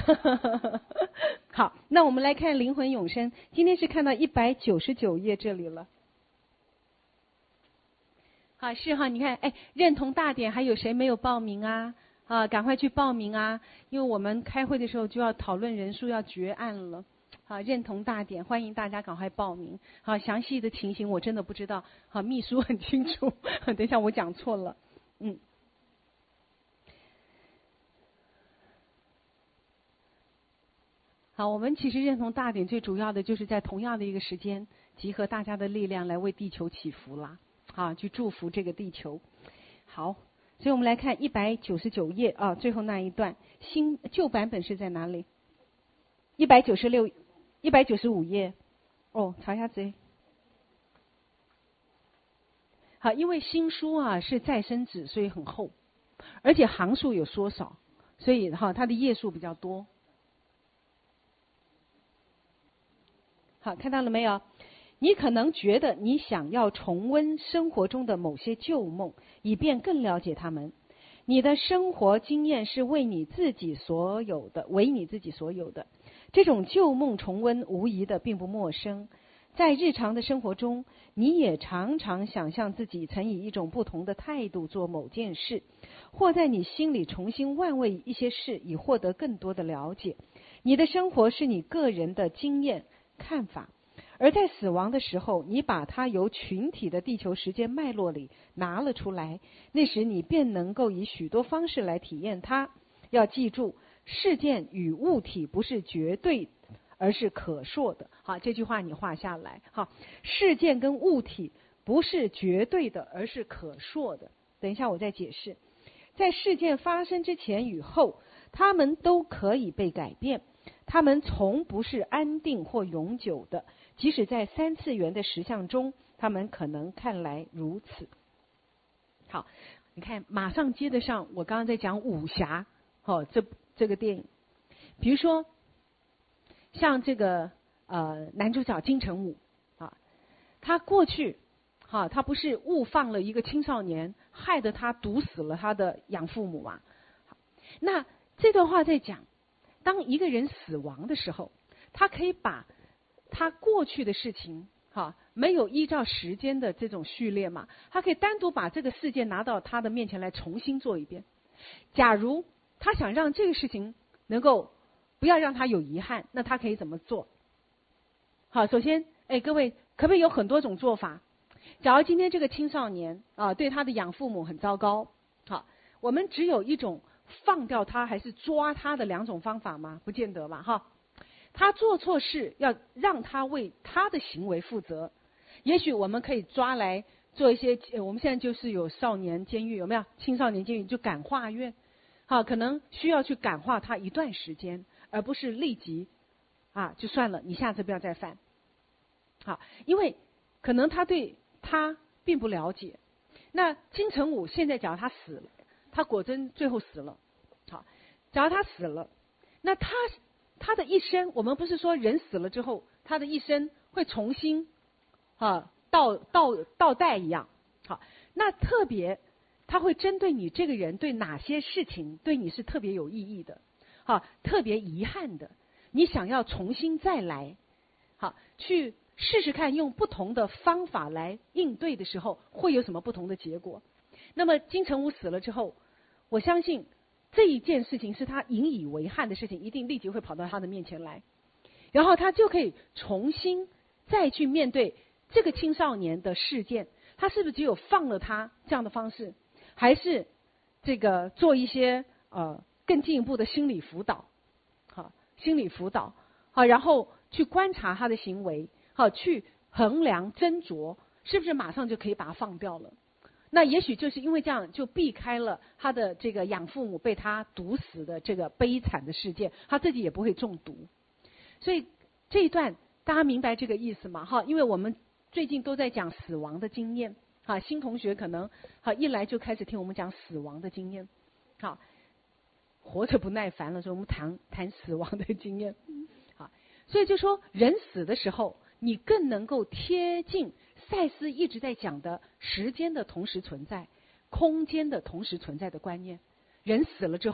好，那我们来看灵魂永生，今天是看到199页这里了。好，是哈，你看，哎，认同大典还有谁没有报名啊？啊，赶快去报名啊！因为我们开会的时候就要讨论人数，要决案了。好，认同大典，欢迎大家赶快报名。好，详细的情形我真的不知道。好，秘书很清楚。等一下我讲错了。好，我们其实认同大典最主要的就是在同样的一个时间，集合大家的力量来为地球祈福啦。啊，去祝福这个地球。好，所以我们来看199页啊，最后那一段。旧版本是在哪里？196、195页。哦，查一下字。好，因为新书啊是再生纸，所以很厚，而且行数有缩少，所以它的页数比较多。好，看到了没有？你可能觉得你想要重温生活中的某些旧梦，以便更了解他们。你的生活经验是为你自己所有的，为你自己所有的。这种旧梦重温无疑的并不陌生。在日常的生活中，你也常常想象自己曾以一种不同的态度做某件事，或在你心里重新玩味一些事，以获得更多的了解。你的生活是你个人的经验、看法。而在死亡的时候，你把它由群体的地球时间脉络里拿了出来，那时你便能够以许多方式来体验它。要记住，事件与物体不是绝对，而是可塑的。好，这句话你画下来。好，事件跟物体不是绝对的，而是可塑的。等一下我再解释。在事件发生之前与后，它们都可以被改变，它们从不是安定或永久的。即使在3次元的实相中，他们可能看来如此。好，你看，马上接得上我刚刚在讲武侠，这个电影，比如说像这个男主角金城武啊，他过去他不是误放了一个青少年，害得他毒死了他的养父母嘛？那这段话在讲，当一个人死亡的时候，他可以把他过去的事情，没有依照时间的这种序列嘛，他可以单独把这个事件拿到他的面前来重新做一遍。假如他想让这个事情能够不要让他有遗憾，那他可以怎么做？好，首先，各位可不可以有很多种做法？假如今天这个青少年对他的养父母很糟糕，好，我们只有一种放掉他还是抓他的2种方法吗？不见得吧，他做错事，要让他为他的行为负责。也许我们可以抓来做一些，我们现在就是有少年监狱，有没有？青少年监狱就感化院，可能需要去感化他一段时间，而不是立即就算了，你下次不要再犯。好，因为可能他对他并不了解。那金城武现在假如他死了，他果真最后死了，好，假如他死了，那他的一生，我们不是说人死了之后，他的一生会重新倒带一样。好，那特别他会针对你这个人对哪些事情对你是特别有意义的，特别遗憾的，你想要重新再来，去试试看用不同的方法来应对的时候，会有什么不同的结果。那么金城武死了之后，我相信这一件事情是他引以为憾的事情，一定立即会跑到他的面前来，然后他就可以重新再去面对这个青少年的事件。他是不是只有放了他这样的方式，还是这个做一些更进一步的心理辅导，然后去观察他的行为，去衡量斟酌，是不是马上就可以把他放掉了？那也许就是因为这样，就避开了他的这个养父母被他毒死的这个悲惨的事件，他自己也不会中毒。所以这一段大家明白这个意思吗？因为我们最近都在讲死亡的经验，新同学可能一来就开始听我们讲死亡的经验，活着不耐烦了，所以我们谈死亡的经验。所以就说人死的时候，你更能够贴近赛斯一直在讲的时间的同时存在、空间的同时存在的观念。人死了之后，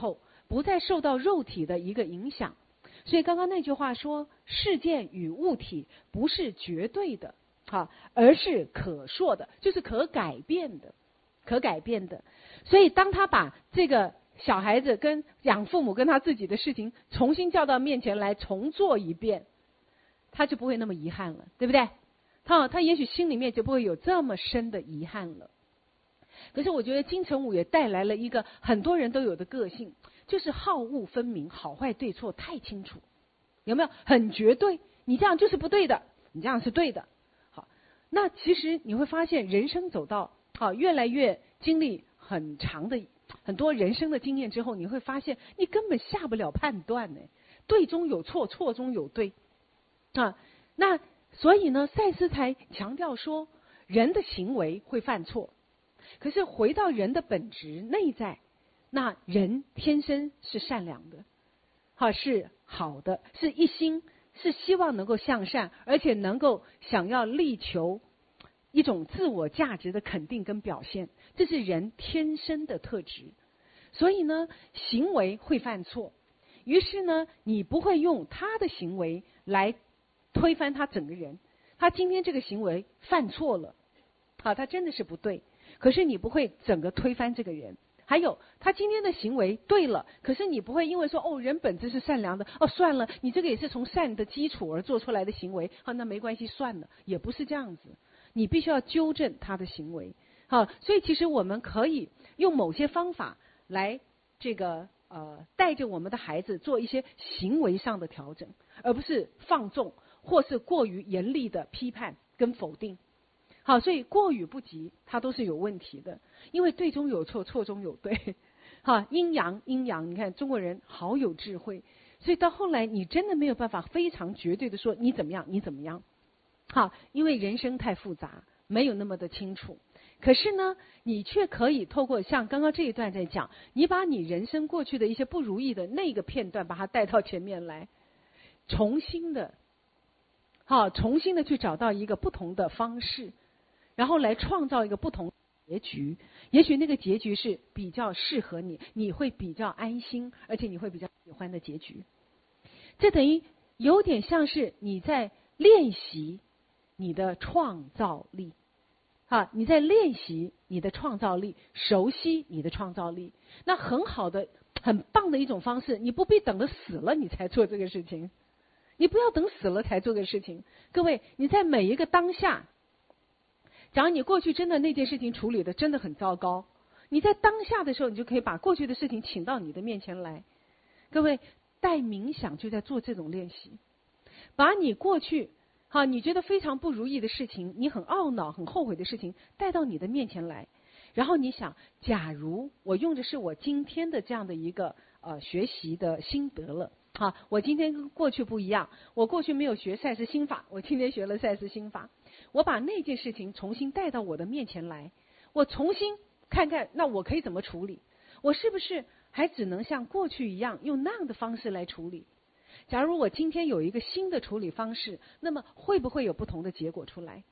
不再受到肉体的一个影响。所以刚刚那句话说，事件与物体不是绝对的，而是可塑的，就是可改变的，可改变的。所以当他把这个小孩子跟养父母跟他自己的事情重新叫到面前来重做一遍，他就不会那么遗憾了，对不对？他也许心里面就不会有这么深的遗憾了。可是我觉得金城武也带来了一个很多人都有的个性，就是好恶分明，好坏对错太清楚，有没有？很绝对，你这样就是不对的，你这样是对的。好，那其实你会发现人生走到越来越经历很长的很多人生的经验之后，你会发现你根本下不了判断呢，对中有错，错中有对那所以呢，赛斯才强调说，人的行为会犯错，可是回到人的本质内在，那人天生是善良的，是好的，是一心，是希望能够向善，而且能够想要力求一种自我价值的肯定跟表现，这是人天生的特质。所以呢，行为会犯错，于是呢，你不会用他的行为来推翻他整个人。他今天这个行为犯错了，他真的是不对，可是你不会整个推翻这个人。还有他今天的行为对了，可是你不会因为说人本质是善良的，算了，你这个也是从善的基础而做出来的行为，那没关系，算了，也不是这样子。你必须要纠正他的行为。所以其实我们可以用某些方法来这个带着我们的孩子做一些行为上的调整，而不是放纵或是过于严厉的批判跟否定。所以过与不及它都是有问题的，因为对中有错，错中有对。阴阳阴阳，你看中国人好有智慧，所以到后来你真的没有办法非常绝对的说你怎么样你怎么样。因为人生太复杂，没有那么的清楚。可是呢，你却可以透过像刚刚这一段在讲，你把你人生过去的一些不如意的那个片段把它带到前面来，重新的去找到一个不同的方式，然后来创造一个不同的结局。也许那个结局是比较适合你，你会比较安心，而且你会比较喜欢的结局。这等于有点像是你在练习你的创造力。你在练习你的创造力，熟悉你的创造力。那很好的很棒的一种方式，你不必等着死了你才做这个事情，你不要等死了才做这个事情。各位，你在每一个当下，假如你过去真的那件事情处理的真的很糟糕，你在当下的时候，你就可以把过去的事情请到你的面前来。各位，带冥想就在做这种练习，把你过去你觉得非常不如意的事情，你很懊恼很后悔的事情带到你的面前来，然后你想，假如我用的是我今天的这样的一个学习的心得了，我今天跟过去不一样，我过去没有学赛斯心法，我今天学了赛斯心法，我把那件事情重新带到我的面前来，我重新看看那我可以怎么处理，我是不是还只能像过去一样用那样的方式来处理。假如我今天有一个新的处理方式，那么会不会有不同的结果出来？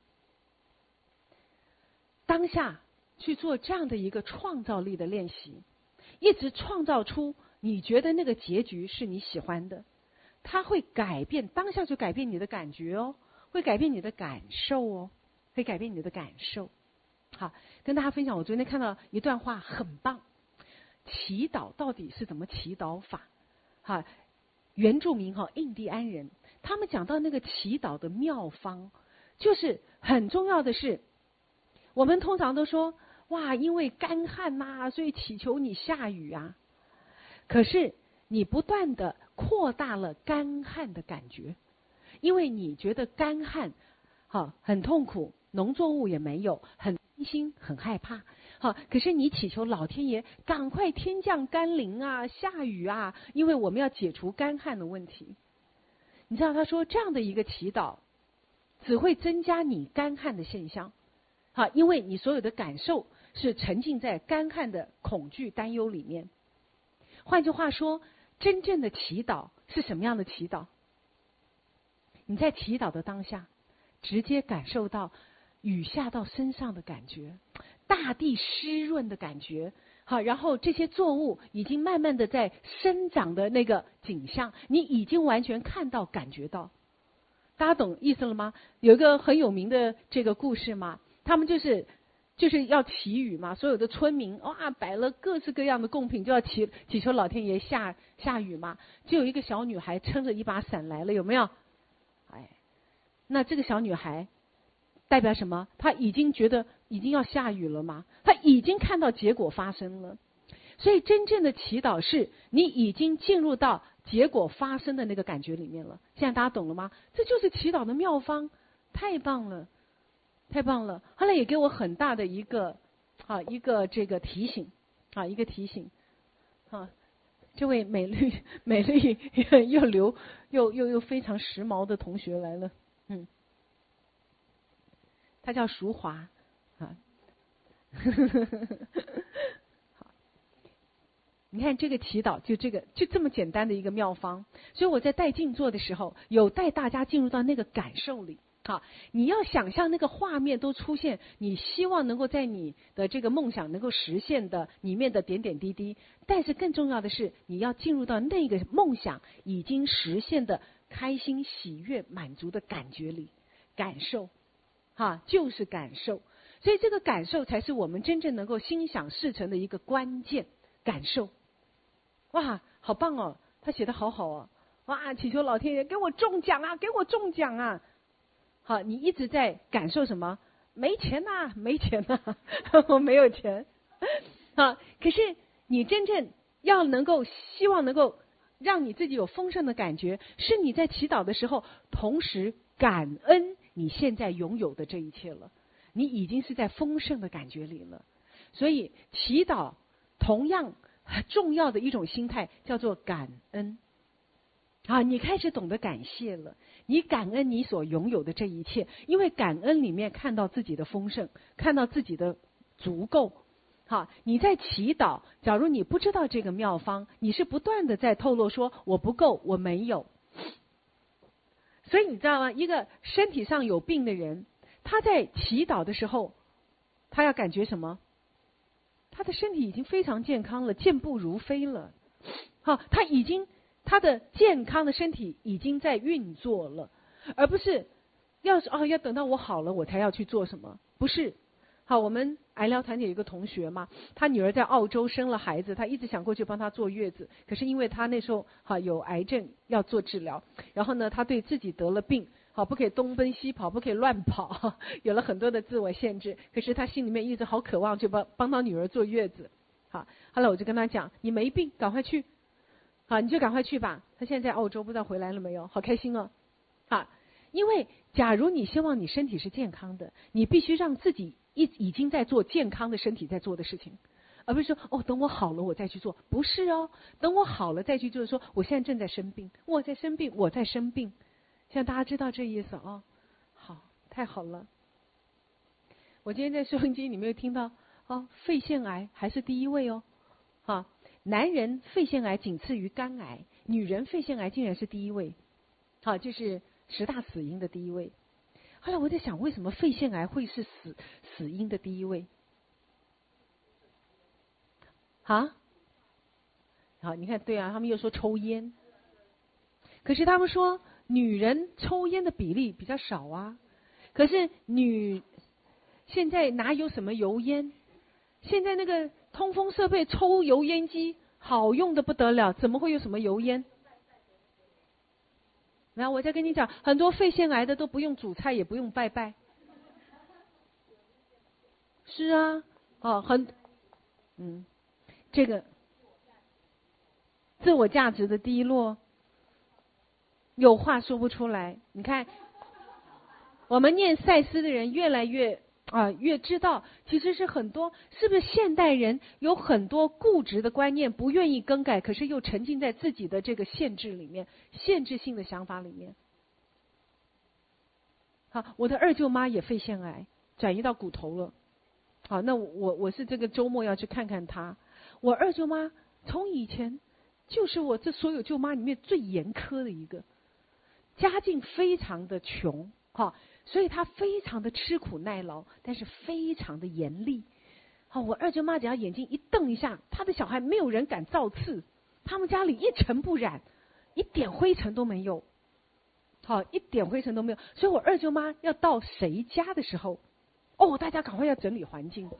当下去做这样的一个创造力的练习，一直创造出你觉得那个结局是你喜欢的，它会改变，当下就改变你的感觉会改变你的感受会改变你的感受。好，跟大家分享，我昨天看到一段话很棒，祈祷到底是怎么祈祷法？原住民印第安人，他们讲到那个祈祷的妙方，就是很重要的是，我们通常都说哇，因为干旱所以祈求你下雨可是你不断的扩大了干旱的感觉，因为你觉得干旱很痛苦，农作物也没有，很担心很害怕。可是你祈求老天爷赶快天降甘霖下雨因为我们要解除干旱的问题。你知道他说这样的一个祈祷只会增加你干旱的现象因为你所有的感受是沉浸在干旱的恐惧担忧里面。换句话说，真正的祈祷是什么样的祈祷？你在祈祷的当下直接感受到雨下到身上的感觉，大地湿润的感觉好，然后这些作物已经慢慢的在生长的那个景象，你已经完全看到、感觉到。大家懂意思了吗？有一个很有名的这个故事嘛，他们就是要祈雨嘛，所有的村民哇摆了各式各样的贡品，就要祈求老天爷下雨嘛。就有一个小女孩撑着一把伞来了，有没有？哎，那这个小女孩代表什么？她已经觉得已经要下雨了嘛，她已经看到结果发生了。所以真正的祈祷是你已经进入到结果发生的那个感觉里面了。现在大家懂了吗？这就是祈祷的妙方，太棒了，太棒了。后来也给我很大的一个这个提醒一个提醒这位美丽又非常时髦的同学来了，他叫淑华你看这个祈祷就这么简单的一个妙方，所以我在带静坐的时候，有带大家进入到那个感受里。好，你要想象那个画面都出现，你希望能够在你的这个梦想能够实现的里面的点点滴滴。但是更重要的是，你要进入到那个梦想已经实现的开心、喜悦、满足的感觉里，感受，就是感受。所以这个感受才是我们真正能够心想事成的一个关键。感受，哇，好棒哦！他写得好好哦，哇，祈求老天爷给我中奖啊，给我中奖啊！好，你一直在感受什么？没钱呐，没钱呐，我没有钱。可是你真正要能够希望能够让你自己有丰盛的感觉，是你在祈祷的时候，同时感恩你现在拥有的这一切了。你已经是在丰盛的感觉里了，所以祈祷。同样很重要的一种心态叫做感恩你开始懂得感谢了，你感恩你所拥有的这一切，因为感恩里面看到自己的丰盛，看到自己的足够。你在祈祷，假如你不知道这个妙方，你是不断的在透露说我不够，我没有。所以你知道吗？一个身体上有病的人，他在祈祷的时候，他要感觉什么？他的身体已经非常健康了，健步如飞了。他的健康的身体已经在运作了，而不是要等到我好了我才要去做什么，不是。我们癌疗团体有一个同学嘛，他女儿在澳洲生了孩子，他一直想过去帮她坐月子，可是因为他那时候有癌症要做治疗，然后呢他对自己得了病，不可以东奔西跑，不可以乱跑，有了很多的自我限制，可是他心里面一直好渴望去帮他女儿坐月子。后来我就跟他讲，你没病赶快去，你就赶快去吧。他现在在澳洲不知道回来了没有，好开心哦。因为假如你希望你身体是健康的，你必须让自己已经在做健康的身体在做的事情，而不是说等我好了我再去做，不是哦，等我好了再去做，说我现在正在生病，我在生病，我在生病。现在大家知道这意思哦，好，太好了。我今天在收音机里面听到肺腺癌还是第一位哦，男人肺腺癌仅次于肝癌，女人肺腺癌竟然是第一位，就是10大死因的第一位。后来我在想，为什么肺腺癌会是死因的第一位？你看，对啊，他们又说抽烟，可是他们说女人抽烟的比例比较少啊。可是现在哪有什么油烟？现在那个通风设备抽油烟机好用的不得了，怎么会有什么油烟？然后我再跟你讲，很多肺腺癌的都不用煮菜，也不用拜拜。是啊，这个自我价值的低落，有话说不出来。你看，我们念赛斯的人越来越越知道，其实是很多，是不是现代人有很多固执的观念，不愿意更改，可是又沉浸在自己的这个限制里面，限制性的想法里面。我的二舅妈也肺腺癌，转移到骨头了。那我是这个周末要去看看她。我二舅妈从以前就是我这所有舅妈里面最严苛的一个，家境非常的穷所以她非常的吃苦耐劳，但是非常的严厉。 好，我二舅妈只要眼睛一瞪一下，她的小孩没有人敢造次，他们家里一尘不染，一点灰尘都没有。好，一点灰尘都没有。所以我二舅妈要到谁家的时候，大家赶快要整理环境。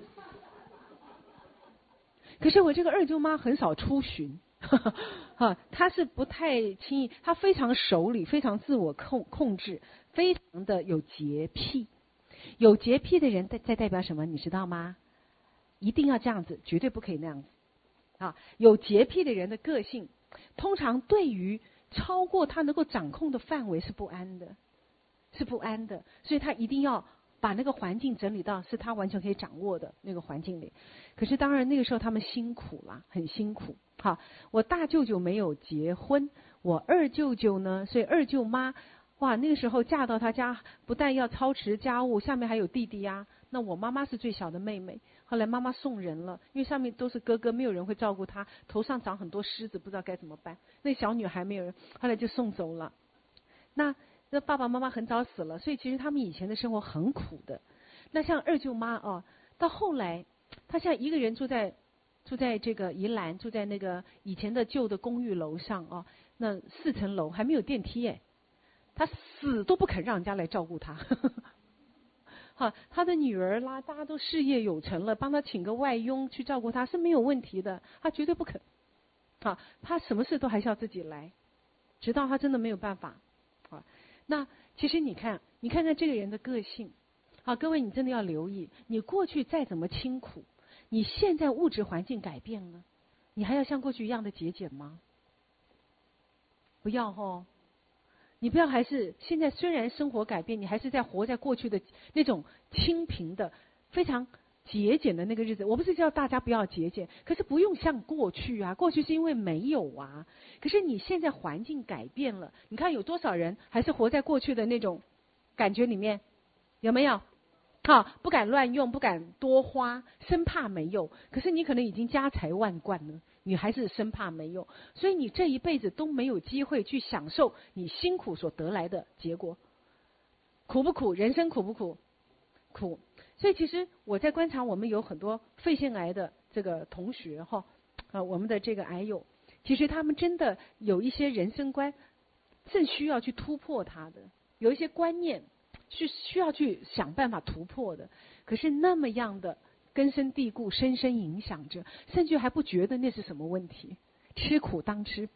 可是我这个二舅妈很少出巡，她是不太轻易，她非常守礼，非常自我控制，非常的有洁癖。有洁癖的人在代表什么？你知道吗？一定要这样子，绝对不可以那样子。有洁癖的人的个性，通常对于超过他能够掌控的范围是不安的，所以他一定要把那个环境整理到是他完全可以掌握的那个环境里。可是当然那个时候他们辛苦啦，很辛苦。我大舅舅没有结婚，我二舅舅呢，所以二舅妈哇，那个时候嫁到他家，不但要操持家务，下面还有弟弟呀。那我妈妈是最小的妹妹，后来妈妈送人了，因为上面都是哥哥，没有人会照顾她，头上长很多虱子，不知道该怎么办。那小女孩没有人，后来就送走了。那爸爸妈妈很早死了，所以其实他们以前的生活很苦的。那像二舅妈到后来，她现在一个人住在这个宜兰，住在那个以前的旧的公寓楼上那4层楼还没有电梯耶。他死都不肯让人家来照顾他。他的女儿啦，大家都事业有成了，帮他请个外佣去照顾他是没有问题的，他绝对不肯。他什么事都还是要自己来，直到他真的没有办法。那其实你看看这个人的个性。各位你真的要留意，你过去再怎么清苦，你现在物质环境改变了，你还要像过去一样的节俭吗？不要你不要还是现在虽然生活改变，你还是在活在过去的那种清贫的非常节俭的那个日子。我不是叫大家不要节俭，可是不用像过去啊，过去是因为没有啊。可是你现在环境改变了，你看有多少人还是活在过去的那种感觉里面，有没有？不敢乱用，不敢多花，生怕没有。可是你可能已经家财万贯了，你还是生怕没有，所以你这一辈子都没有机会去享受你辛苦所得来的结果。苦不苦？人生苦不苦？苦。所以其实我在观察我们有很多肺腺癌的这个同学我们的这个癌友，其实他们真的有一些人生观正需要去突破它的，有一些观念是需要去想办法突破的，可是那么样的根深蒂固，深深影响着，甚至还不觉得那是什么问题。吃苦当吃。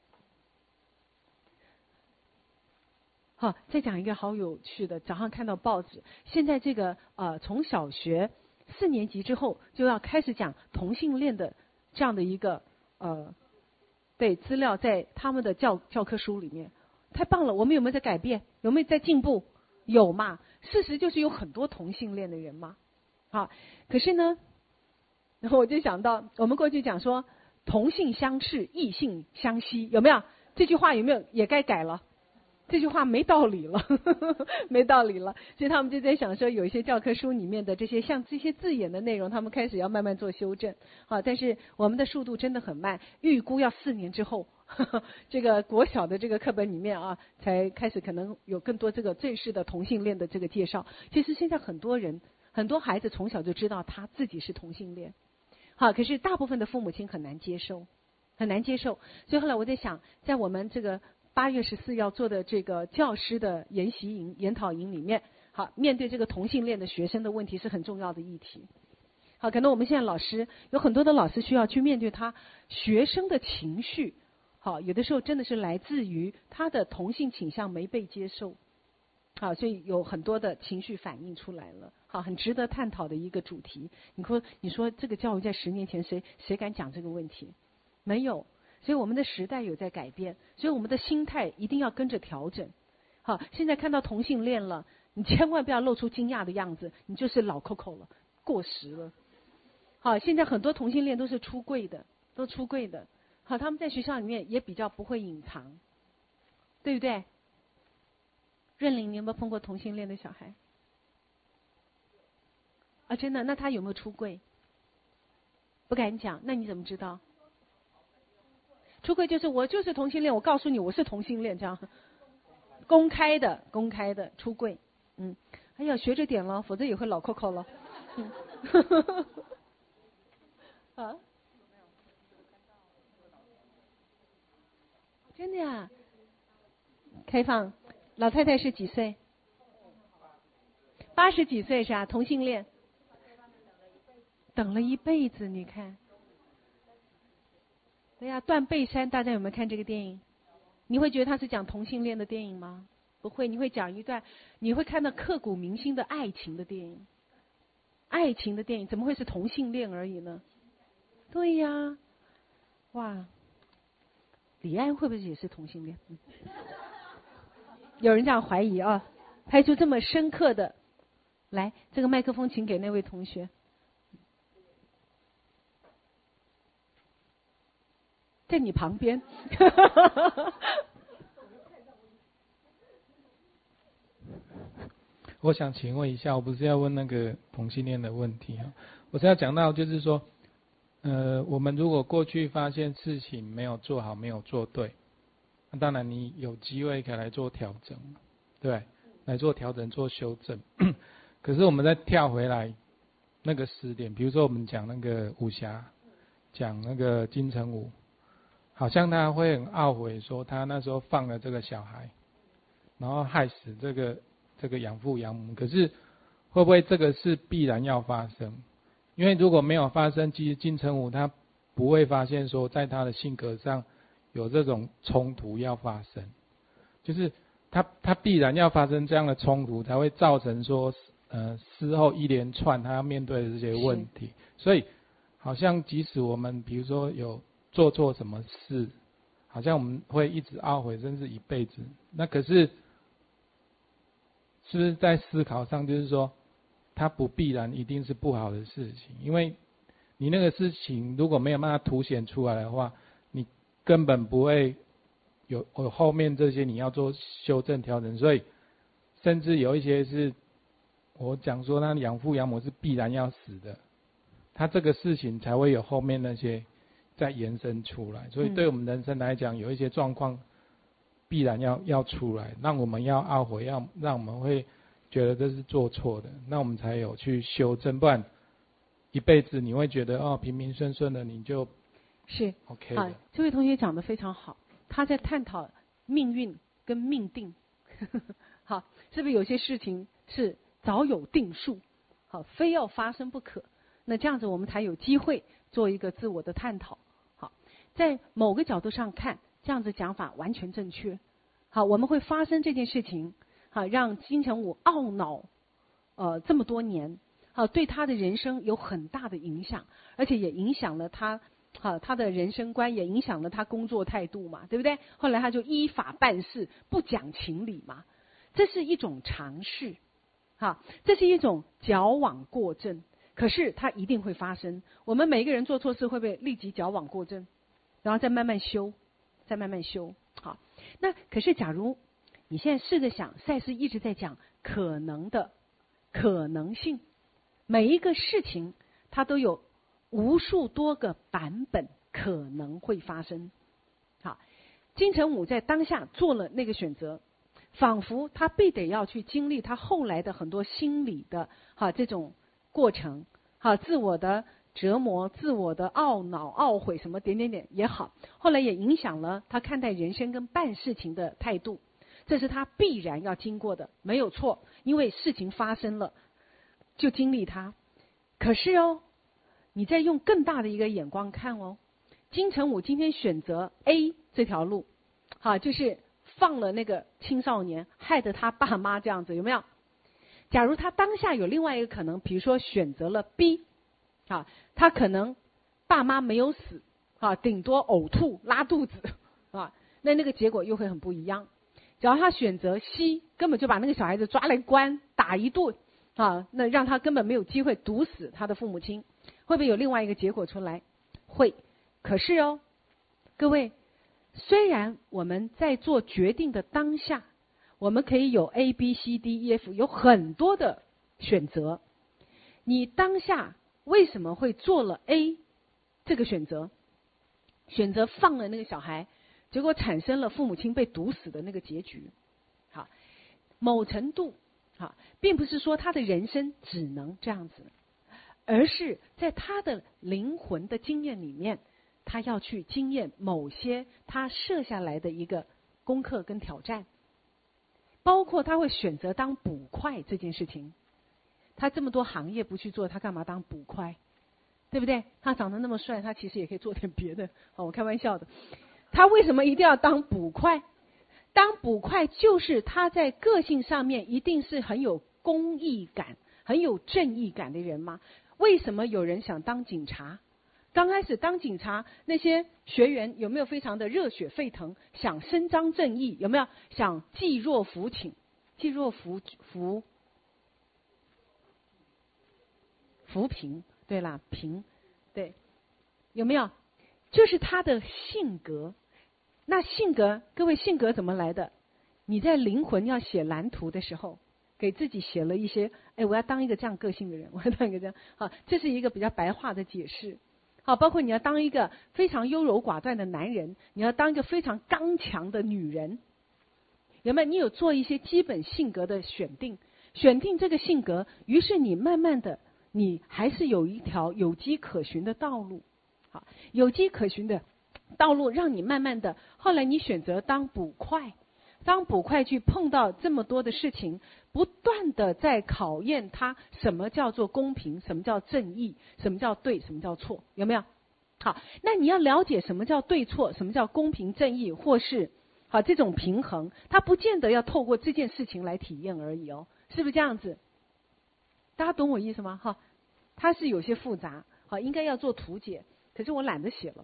再讲一个好有趣的，早上看到报纸，现在这个从小学4年级之后就要开始讲同性恋的这样的一个对资料在他们的教科书里面，太棒了！我们有没有在改变？有没有在进步？有嘛？事实就是有很多同性恋的人嘛。可是呢，然后我就想到我们过去讲说同性相斥，异性相吸，有没有？这句话有没有也该改了？这句话没道理了，没道理了。所以他们就在想说，有一些教科书里面的这些像这些字眼的内容，他们开始要慢慢做修正。但是我们的速度真的很慢，预估要4年之后，这个国小的这个课本里面才开始可能有更多这个正式的同性恋的这个介绍。其实现在很多孩子从小就知道他自己是同性恋，可是大部分的父母亲很难接受。所以后来我在想，在我们这个8月14要做的这个教师的研习营、研讨营里面，面对这个同性恋的学生的问题是很重要的议题。可能我们现在老师有很多的老师需要去面对他学生的情绪，有的时候真的是来自于他的同性倾向没被接受，所以有很多的情绪反映出来了，很值得探讨的一个主题。你说这个教育在10年前谁敢讲这个问题？没有。所以我们的时代有在改变，所以我们的心态一定要跟着调整。现在看到同性恋了，你千万不要露出惊讶的样子，你就是老 Coco 了，过时了。现在很多同性恋都是出柜的，他们在学校里面也比较不会隐藏，对不对？润玲，你有没有碰过同性恋的小孩？真的？那他有没有出柜？不敢讲，那你怎么知道？出柜就是我就是同性恋，我告诉你我是同性恋，这样公开的出柜。哎呀，学着点了，否则也会老 Coco 了。 啊，真的呀？开放，老太太是几岁？80几岁是吧？同性恋，等了一辈子，你看。对呀，断背山，大家有没有看这个电影？你会觉得它是讲同性恋的电影吗？不会，你会讲一段，你会看到刻骨铭心的爱情的电影。爱情的电影怎么会是同性恋而已呢？对呀，哇，李安会不会也是同性恋？有人这样怀疑啊，拍出这么深刻的。来，这个麦克风请给那位同学。在你旁边。 我想请问一下，我不是要问那个同性恋的问题啊，我是要讲到就是说，我们如果过去发现事情没有做好，没有做对，那当然你有机会可以来做调整，对，来做调整、做修正。可是我们再跳回来那个时点，比如说我们讲那个武侠，讲那个金城武，好像他会很懊悔说他那时候放了这个小孩，然后害死这个养父养母。可是会不会这个是必然要发生？因为如果没有发生，其实金城武他不会发现说在他的性格上有这种冲突要发生，就是他必然要发生这样的冲突，才会造成说事后一连串他要面对的这些问题。所以好像即使我们比如说有做错什么事，好像我们会一直懊悔，甚至一辈子。那可是是不是在思考上就是说，它不必然一定是不好的事情？因为你那个事情如果没有办法凸显出来的话，你根本不会有后面这些你要做修正调整。所以甚至有一些是我讲说那养父养母是必然要死的，他这个事情才会有后面那些再延伸出来。所以对我们人生来讲，有一些状况必然要出来，让我们要懊悔，让我们会觉得这是做错的，那我们才有去修正。不然一辈子你会觉得平平顺顺的，你就是OK 的。 这位同学讲得非常好，他在探讨命运跟命定。好，是不是有些事情是早有定数，好，非要发生不可？那这样子我们才有机会做一个自我的探讨。好，在某个角度上看，这样子讲法完全正确。好，我们会发生这件事情，好，让金城武懊恼这么多年，好，对他的人生有很大的影响，而且也影响了他他的人生观，也影响了他工作态度嘛，对不对？后来他就依法办事，不讲情理嘛，这是一种常识，这是一种矫枉过正。可是它一定会发生。我们每一个人做错事，会不会立即矫枉过正，然后再慢慢修，再慢慢修？好，那可是假如你现在试着想，赛斯一直在讲可能的可能性，每一个事情它都有无数多个版本可能会发生。好，金城武在当下做了那个选择，仿佛他必得要去经历他后来的很多心理的这种过程，自我的折磨、自我的懊恼、懊悔什么点点点也好，后来也影响了他看待人生跟办事情的态度，这是他必然要经过的，没有错。因为事情发生了，就经历它。可是你再用更大的一个眼光看金城武今天选择 A 这条路，就是放了那个青少年，害得他爸妈这样子，有没有？假如他当下有另外一个可能，比如说选择了 B， 他可能爸妈没有死，顶多呕吐拉肚子，那个结果又会很不一样。只要他选择 C， 根本就把那个小孩子抓来关打一顿，那让他根本没有机会毒死他的父母亲，会不会有另外一个结果出来？会。可是各位，虽然我们在做决定的当下，我们可以有 A B C D E F 有很多的选择，你当下为什么会做了 A 这个选择，选择放了那个小孩，结果产生了父母亲被毒死的那个结局？某程度并不是说他的人生只能这样子， 而是在他的灵魂的经验里面，他要去经验某些他设下来的一个功课跟挑战，包括他会选择当捕快这件事情。他这么多行业不去做，他干嘛当捕快？对不对？他长得那么帅，他其实也可以做点别的。我开玩笑的。他为什么一定要当捕快？当捕快就是他在个性上面一定是很有公义感、很有正义感的人吗？为什么有人想当警察？刚开始当警察，那些学员有没有非常的热血沸腾，想伸张正义？有没有想济弱扶倾？济弱扶贫，对啦，贫，对，有没有？就是他的性格。那性格，各位性格怎么来的？你在灵魂要写蓝图的时候，给自己写了一些，我要当一个这样个性的人，我要当一个这样，好，这是一个比较白话的解释。好，包括你要当一个非常优柔寡断的男人，你要当一个非常刚强的女人，有没有？你有做一些基本性格的选定这个性格，于是你慢慢的，你还是有一条有迹可循的道路。好，有迹可循的道路让你慢慢的，后来你选择当捕快去碰到这么多的事情，不断的在考验他什么叫做公平，什么叫正义，什么叫对，什么叫错，有没有？好，那你要了解什么叫对错，什么叫公平正义，或是好这种平衡，它不见得要透过这件事情来体验而已哦，是不是这样子？大家懂我意思吗？哈，它是有些复杂，好，应该要做图解，可是我懒得写了。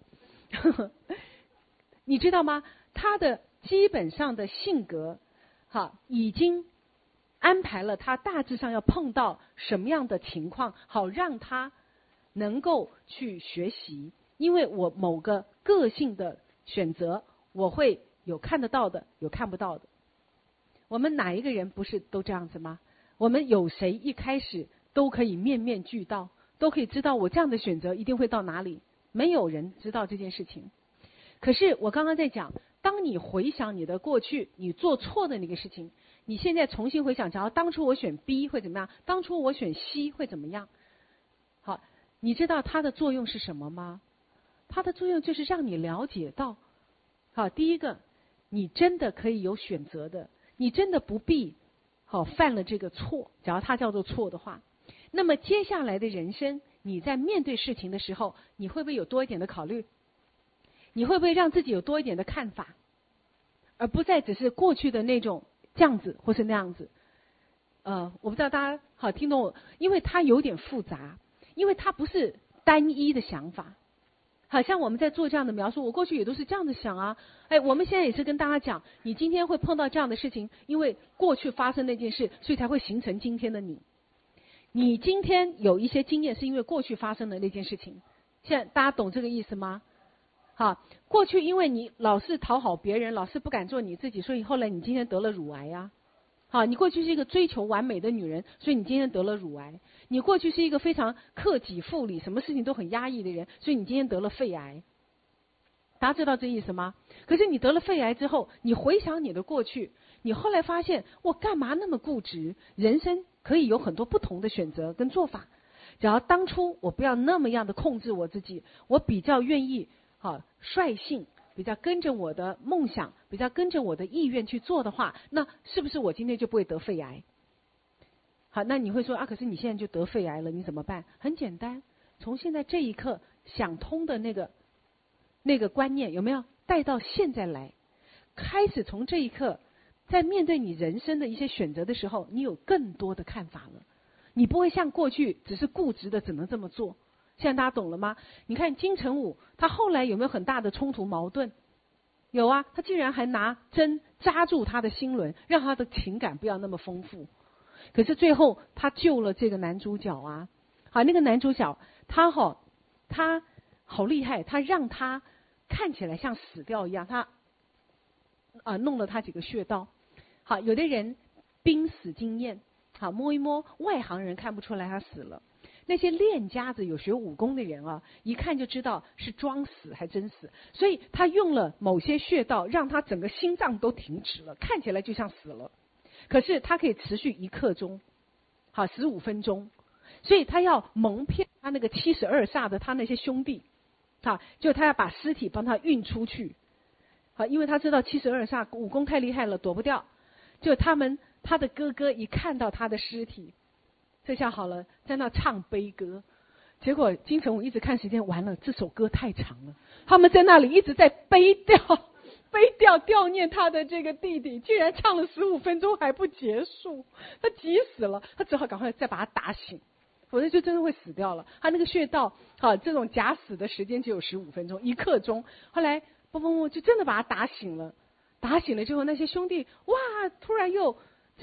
你知道吗？他的基本上的性格，已经安排了他大致上要碰到什么样的情况，好让他能够去学习。因为我某个个性的选择，我会有看得到的，有看不到的。我们哪一个人不是都这样子吗？我们有谁一开始都可以面面俱到，都可以知道我这样的选择一定会到哪里？没有人知道这件事情。可是我刚刚在讲，当你回想你的过去，你做错的那个事情，你现在重新回想，假如当初我选 B 会怎么样，当初我选 C 会怎么样？好，你知道它的作用是什么吗？它的作用就是让你了解到，好，第一个，你真的可以有选择的，你真的不必犯了这个错，假如它叫做错的话，那么接下来的人生，你在面对事情的时候，你会不会有多一点的考虑？你会不会让自己有多一点的看法，而不再只是过去的那种这样子或是那样子？我不知道大家好听懂我，因为它有点复杂，因为它不是单一的想法。好像我们在做这样的描述，我过去也都是这样的想啊。我们现在也是跟大家讲，你今天会碰到这样的事情，因为过去发生那件事，所以才会形成今天的你。你今天有一些经验，是因为过去发生的那件事情。现在大家懂这个意思吗？好，过去因为你老是讨好别人，老是不敢做你自己，所以后来你今天得了乳癌呀。好，你过去是一个追求完美的女人，所以你今天得了乳癌。你过去是一个非常克己复礼，什么事情都很压抑的人，所以你今天得了肺癌。大家知道这意思吗？可是你得了肺癌之后，你回想你的过去，你后来发现我干嘛那么固执？人生可以有很多不同的选择跟做法。只要当初我不要那么样的控制我自己，我比较愿意率性，比较跟着我的梦想，比较跟着我的意愿去做的话，那是不是我今天就不会得肺癌？好，那你会说可是你现在就得肺癌了，你怎么办？很简单，从现在这一刻想通的那个观念有没有带到现在来？开始从这一刻，在面对你人生的一些选择的时候，你有更多的看法了。你不会像过去只是固执的只能这么做。现在大家懂了吗？你看金城武，他后来有没有很大的冲突矛盾？有啊，他竟然还拿针扎住他的心轮，让他的情感不要那么丰富。可是最后他救了这个男主角啊。好，那个男主角他好厉害，他让他看起来像死掉一样，他弄了他几个穴道。好，有的人濒死经验，好摸一摸，外行人看不出来他死了。那些练家子有学武功的人一看就知道是装死还真死，所以他用了某些穴道，让他整个心脏都停止了，看起来就像死了。可是他可以持续1刻钟，好，15分钟，所以他要蒙骗他他那个72煞的他那些兄弟，就他要把尸体帮他运出去，因为他知道72煞武功太厉害了，躲不掉。就他的哥哥一看到他的尸体，这下好了，在那唱悲歌。结果金城武一直看时间，完了，这首歌太长了，他们在那里一直在悲调悼念他的这个弟弟，居然唱了15分钟还不结束，他急死了，他只好赶快再把他打醒，否则就真的会死掉了。他那个穴道这种假死的时间就有15分钟，1刻钟。后来就真的把他打醒了。打醒了之后，那些兄弟哇，突然又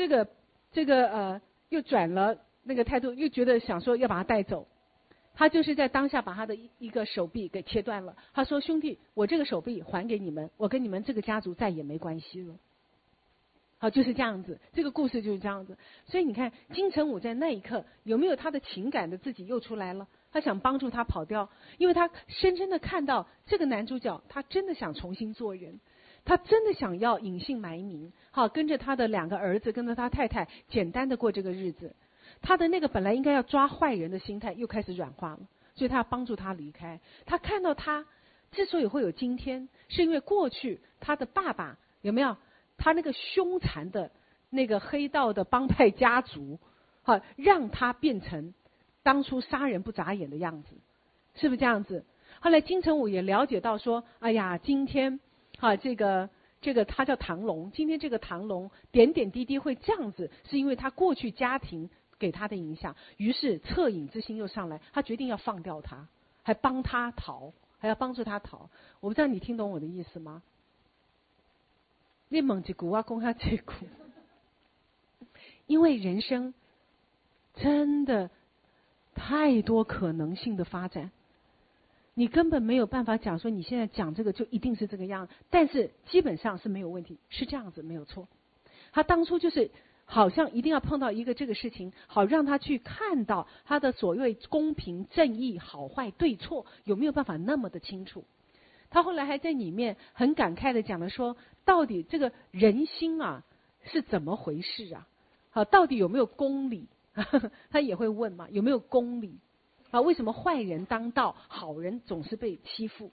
又转了那个态度，又觉得想说要把他带走。他就是在当下把他的一个手臂给切断了。他说：“兄弟，我这个手臂还给你们，我跟你们这个家族再也没关系了。”好，就是这样子，这个故事就是这样子。所以你看，金城武在那一刻有没有他的情感的自己又出来了？他想帮助他跑掉，因为他深深的看到这个男主角，他真的想重新做人。他真的想要隐姓埋名，跟着他的2个儿子，跟着他太太，简单的过这个日子。他的那个本来应该要抓坏人的心态又开始软化了，所以他要帮助他离开。他看到他之所以会有今天，是因为过去他的爸爸有没有他那个凶残的那个黑道的帮派家族，让他变成当初杀人不眨眼的样子，是不是这样子？后来金城武也了解到说，哎呀，今天这个他叫唐龙，今天这个唐龙点点滴滴会这样子，是因为他过去家庭给他的影响。于是恻隐之心又上来，他决定要放掉他，还帮他逃，还要帮助他逃。我不知道你听懂我的意思吗？你问一句，我讲下这句。因为人生真的太多可能性的发展，你根本没有办法讲说你现在讲这个就一定是这个样，但是基本上是没有问题，是这样子没有错。他当初就是好像一定要碰到一个这个事情，好让他去看到他的所谓公平正义好坏对错有没有办法那么的清楚。他后来还在里面很感慨的讲了说，到底这个人心是怎么回事啊？到底有没有公理？他也会问嘛，有没有公理？为什么坏人当道，好人总是被欺负？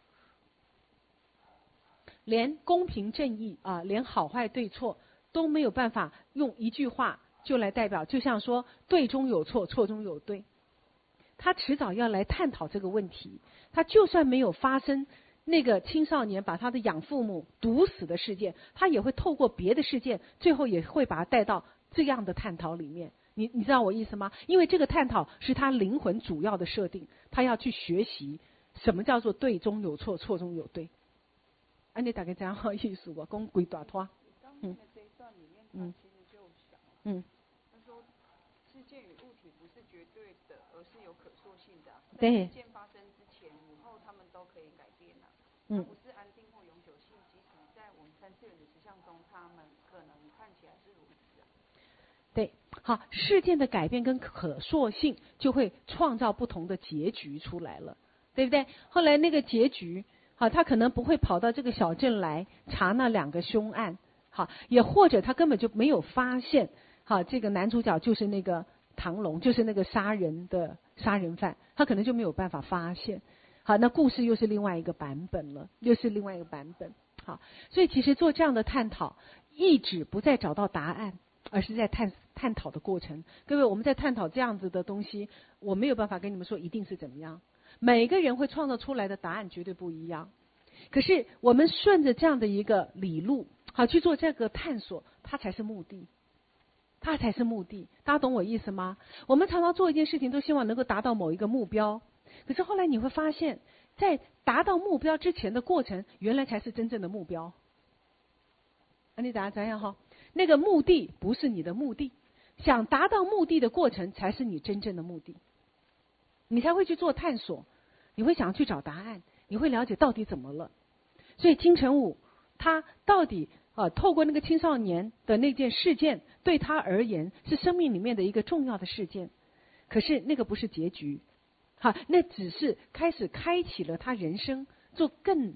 连公平正义连好坏对错都没有办法用一句话就来代表，就像说对中有错，错中有对。他迟早要来探讨这个问题。他就算没有发生那个青少年把他的养父母毒死的事件，他也会透过别的事件，最后也会把他带到这样的探讨里面。你知道我意思吗？因为这个探讨是他灵魂主要的设定，他要去学习什么叫做对中有错，错中有对。你大概这样好意思，我讲几大拖。 这一段里面，他其实就想，他说事件与物体不是绝对的，而是有可塑性的。在事件发生之前、以后，他们都可以改变不是安定或永久性，即使在我们3次元的实相中，他们可能看起来是如此对，好，事件的改变跟可塑性就会创造不同的结局出来了，对不对？后来那个结局，他可能不会跑到这个小镇来查那2个凶案，也或者他根本就没有发现，这个男主角就是那个唐龙，就是那个杀人犯，他可能就没有办法发现。好，那故事又是另外一个版本了，好，所以其实做这样的探讨，意指不再找到答案，而是在探讨的过程。各位，我们在探讨这样子的东西，我没有办法跟你们说一定是怎么样，每个人会创造出来的答案绝对不一样。可是我们顺着这样的一个理路，去做这个探索，它才是目的。大家懂我意思吗？我们常常做一件事情都希望能够达到某一个目标，可是后来你会发现，在达到目标之前的过程，原来才是真正的目标。你大家怎样那个目的不是你的目的，想达到目的的过程才是你真正的目的，你才会去做探索，你会想要去找答案，你会了解到底怎么了。所以金城武他到底透过那个青少年的那件事件，对他而言是生命里面的一个重要的事件，可是那个不是结局，那只是开启了他人生做更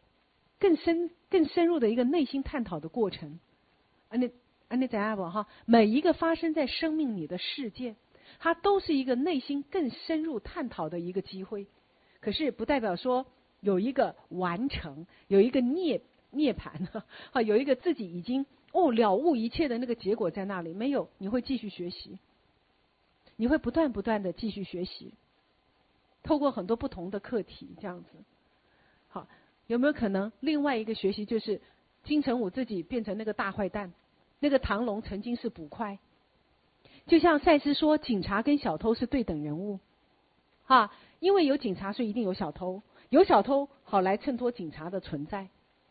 深入的一个内心探讨的过程。你知道不每一个发生在生命里的事件， 它都是一个内心更深入探讨的一个机会。可是不代表说有一个完成，有一个涅槃有一个自己已经了悟一切的那个结果在那里，没有，你会继续学习，你会不断的继续学习，透过很多不同的课题这样子。好，有没有可能另外一个学习就是金城武自己变成那个大坏蛋，那个唐龙曾经是捕快，就像赛斯说警察跟小偷是对等人物因为有警察所以一定有小偷，有小偷好来衬托警察的存在，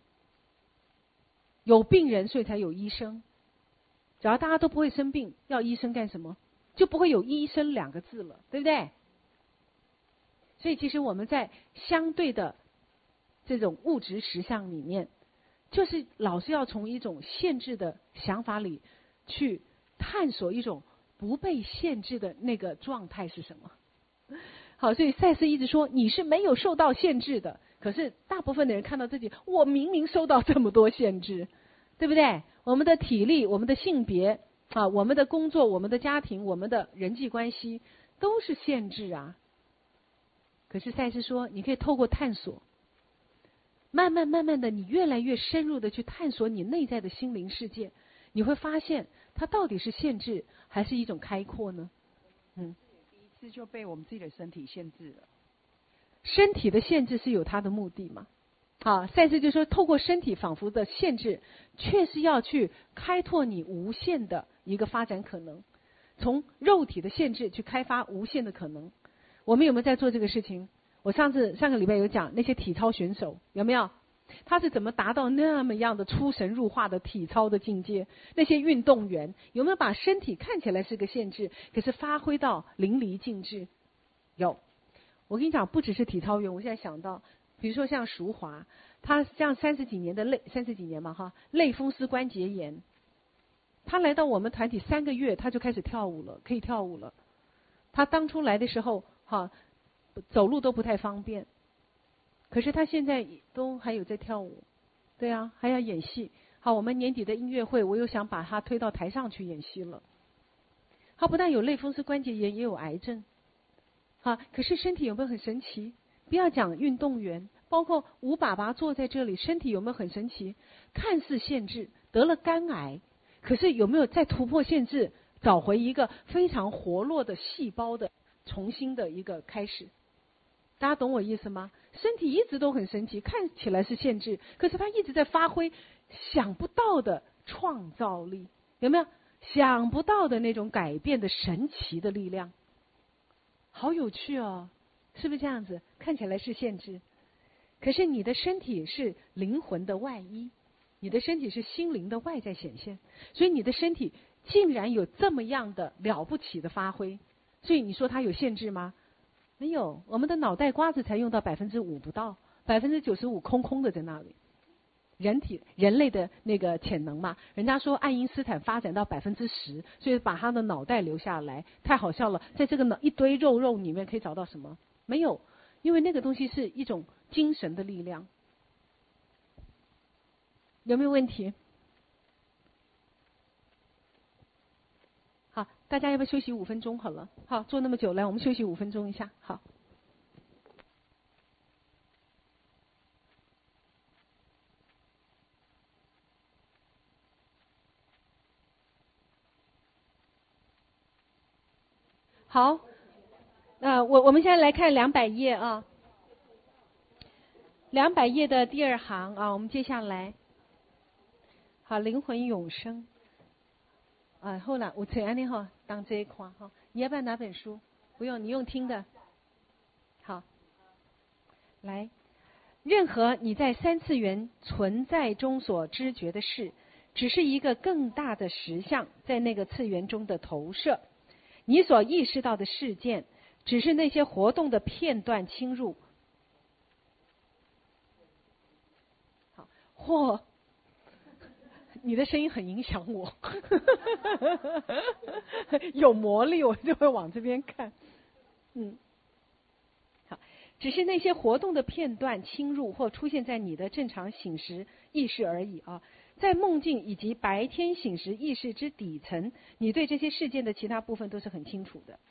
有病人所以才有医生，只要大家都不会生病，要医生干什么？就不会有医生2个字了，对不对？所以其实我们在相对的这种物质实相里面，就是老是要从一种限制的想法里去探索一种不被限制的那个状态是什么。好，所以赛斯一直说你是没有受到限制的，可是大部分的人看到自己，我明明受到这么多限制，对不对？我们的体力，我们的性别我们的工作，我们的家庭，我们的人际关系都是限制啊。可是赛斯说你可以透过探索，慢慢的你越来越深入的去探索你内在的心灵世界，你会发现它到底是限制还是一种开阔呢？ 第一次就被我们自己的身体限制了。 身体的限制是有它的目的嘛？赛斯就说透过身体仿佛的限制，确实要去开拓你无限的一个发展可能，从肉体的限制去开发无限的可能。我们有没有在做这个事情？我上个礼拜有讲那些体操选手，有没有？他是怎么达到那么样的出神入化的体操的境界？那些运动员有没有把身体看起来是个限制，可是发挥到淋漓尽致？有。我跟你讲，不只是体操员，我现在想到，比如说像淑华，他像30几年嘛类风湿关节炎，他来到我们团体3个月，他就开始跳舞了，可以跳舞了。他当初来的时候走路都不太方便，可是他现在都还有在跳舞，对啊，还要演戏。好，我们年底的音乐会，我又想把他推到台上去演戏了。他不但有类风湿关节炎，也有癌症。可是身体有没有很神奇？不要讲运动员，包括吴爸爸坐在这里，身体有没有很神奇？看似限制，得了肝癌，可是有没有再突破限制，找回一个非常活络的细胞的重新的一个开始？大家懂我意思吗？身体一直都很神奇，看起来是限制，可是它一直在发挥想不到的创造力，有没有？想不到的那种改变的神奇的力量。好有趣哦，是不是这样子？看起来是限制，可是你的身体是灵魂的外衣，你的身体是心灵的外在显现，所以你的身体竟然有这么样的了不起的发挥。所以你说它有限制吗？没有，我们的脑袋瓜子才用到5%不到，95%空空的在那里。人类的那个潜能嘛，人家说爱因斯坦发展到10%，所以把他的脑袋留下来，太好笑了。在这个一堆肉里面可以找到什么？没有，因为那个东西是一种精神的力量。有没有问题？好，大家要不要休息5分钟？好了，好，坐那么久，来，我们休息5分钟一下，好。好，我们现在来看200页啊，200页的第2行啊，我们接下来，好，灵魂永生，后来我最安利哈，当这一块哈，你要不要拿本书？不用，你用听的。好，来，任何你在3次元存在中所知觉的事，只是一个更大的实相在那个次元中的投射。你所意识到的事件，只是那些活动的片段侵入。好，或你的声音很影响我，有魔力，我就会往这边看。好，只是那些活动的片段侵入或出现在你的正常醒时意识而已啊。 在梦境以及白天醒时意识之底层，你对这些事件的其他部分都是很清楚的。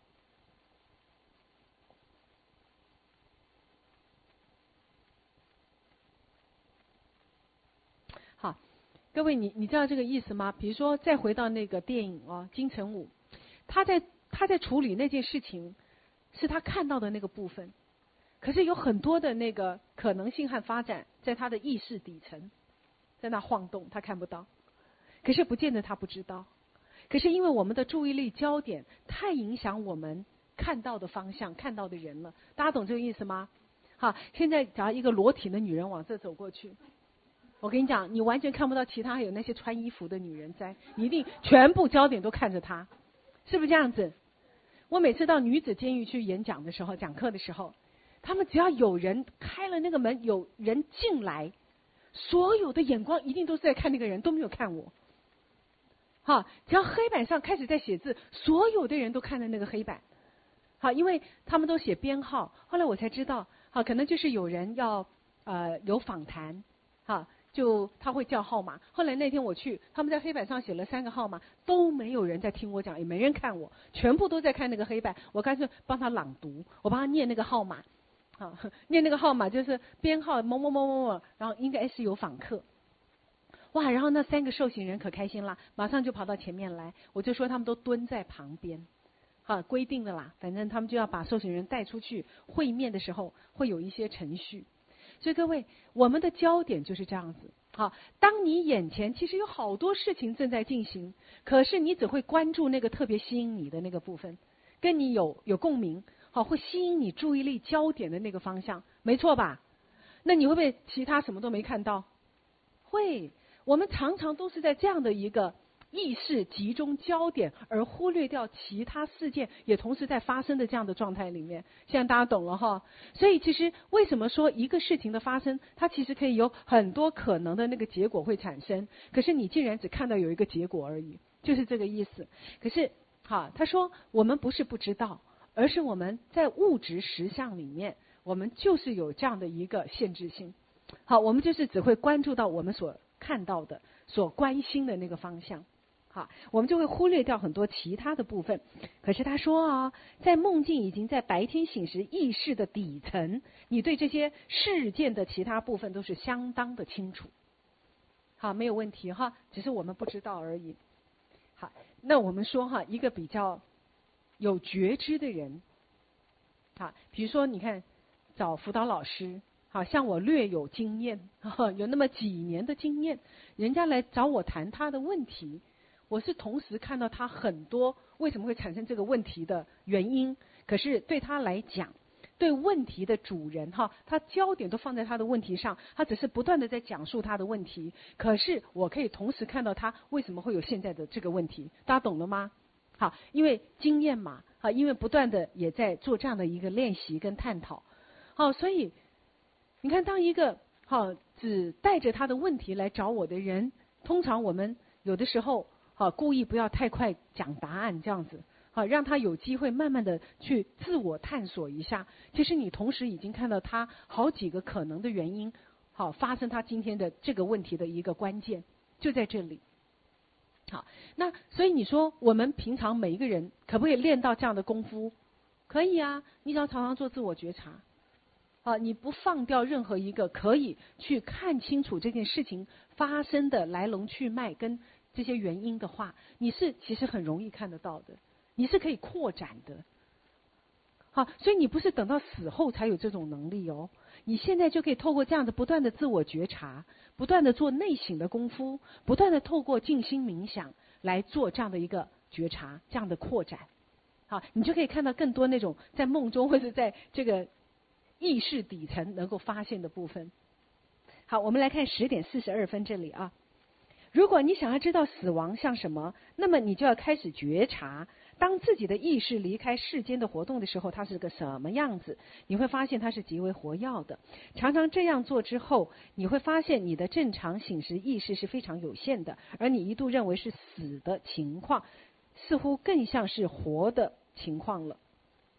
好，各位你知道这个意思吗？比如说再回到那个电影金城武，他在处理那件事情，是他看到的那个部分，可是有很多的那个可能性和发展在他的意识底层，在那晃动，他看不到，可是不见得他不知道。可是因为我们的注意力焦点太影响我们看到的方向、看到的人了，大家懂这个意思吗？好，现在假如一个裸体的女人往这走过去，我跟你讲，你完全看不到其他还有那些穿衣服的女人在，你一定全部焦点都看着她，是不是这样子？我每次到女子监狱去演讲的时候、讲课的时候，他们只要有人开了那个门，有人进来，所有的眼光一定都是在看那个人，都没有看我。好，只要黑板上开始在写字，所有的人都看着那个黑板。好，因为他们都写编号，后来我才知道，好，可能就是有人要有访谈，好，就他会叫号码。后来那天我去，他们在黑板上写了3个号码，都没有人在听我讲，也没人看我，全部都在看那个黑板。我干脆帮他朗读，我帮他念那个号码，好，念那个号码就是编号某某某某某，然后应该是有访客。哇，然后那3个受刑人可开心了，马上就跑到前面来，我就说他们都蹲在旁边。好，规定的啦，反正他们就要把受刑人带出去会面的时候会有一些程序。所以各位，我们的焦点就是这样子。好，当你眼前其实有好多事情正在进行，可是你只会关注那个特别吸引你的那个部分，跟你有共鸣，好，会吸引你注意力焦点的那个方向，没错吧？那你会不会其他什么都没看到？会，我们常常都是在这样的一个意识集中焦点，而忽略掉其他事件也同时在发生的这样的状态里面。现在大家懂了哈。所以其实为什么说一个事情的发生，它其实可以有很多可能的那个结果会产生，可是你竟然只看到有一个结果而已，就是这个意思。可是好，他说我们不是不知道，而是我们在物质实相里面，我们就是有这样的一个限制性。好，我们就是只会关注到我们所看到的、所关心的那个方向。好，我们就会忽略掉很多其他的部分。可是他说在梦境已经在白天醒时意识的底层，你对这些事件的其他部分都是相当的清楚。好，没有问题哈，只是我们不知道而已。好，那我们说一个比较有觉知的人，好，比如说你看找辅导老师，好像我略有经验，有那么几年的经验，人家来找我谈他的问题。我是同时看到他很多为什么会产生这个问题的原因，可是对他来讲，对问题的主人他焦点都放在他的问题上，他只是不断的在讲述他的问题，可是我可以同时看到他为什么会有现在的这个问题，大家懂了吗？好，因为经验嘛，因为不断的也在做这样的一个练习跟探讨。好，所以你看，当一个只带着他的问题来找我的人，通常我们有的时候故意不要太快讲答案，这样子，让他有机会慢慢的去自我探索一下。其实你同时已经看到他好几个可能的原因，发生他今天的这个问题的一个关键就在这里。好，那所以你说我们平常每一个人可不可以练到这样的功夫？可以啊，你只要常常做自我觉察。你不放掉任何一个可以去看清楚这件事情发生的来龙去脉跟这些原因的话，你是其实很容易看得到的，你是可以扩展的。好，所以你不是等到死后才有这种能力哦，你现在就可以透过这样的不断的自我觉察，不断的做内省的功夫，不断的透过静心冥想来做这样的一个觉察，这样的扩展。好，你就可以看到更多那种在梦中或者在这个意识底层能够发现的部分。好，我们来看10点42分这里啊。如果你想要知道死亡像什么，那么你就要开始觉察，当自己的意识离开世间的活动的时候，它是个什么样子。你会发现它是极为活跃的。常常这样做之后，你会发现你的正常醒时意识是非常有限的，而你一度认为是死的情况，似乎更像是活的情况了。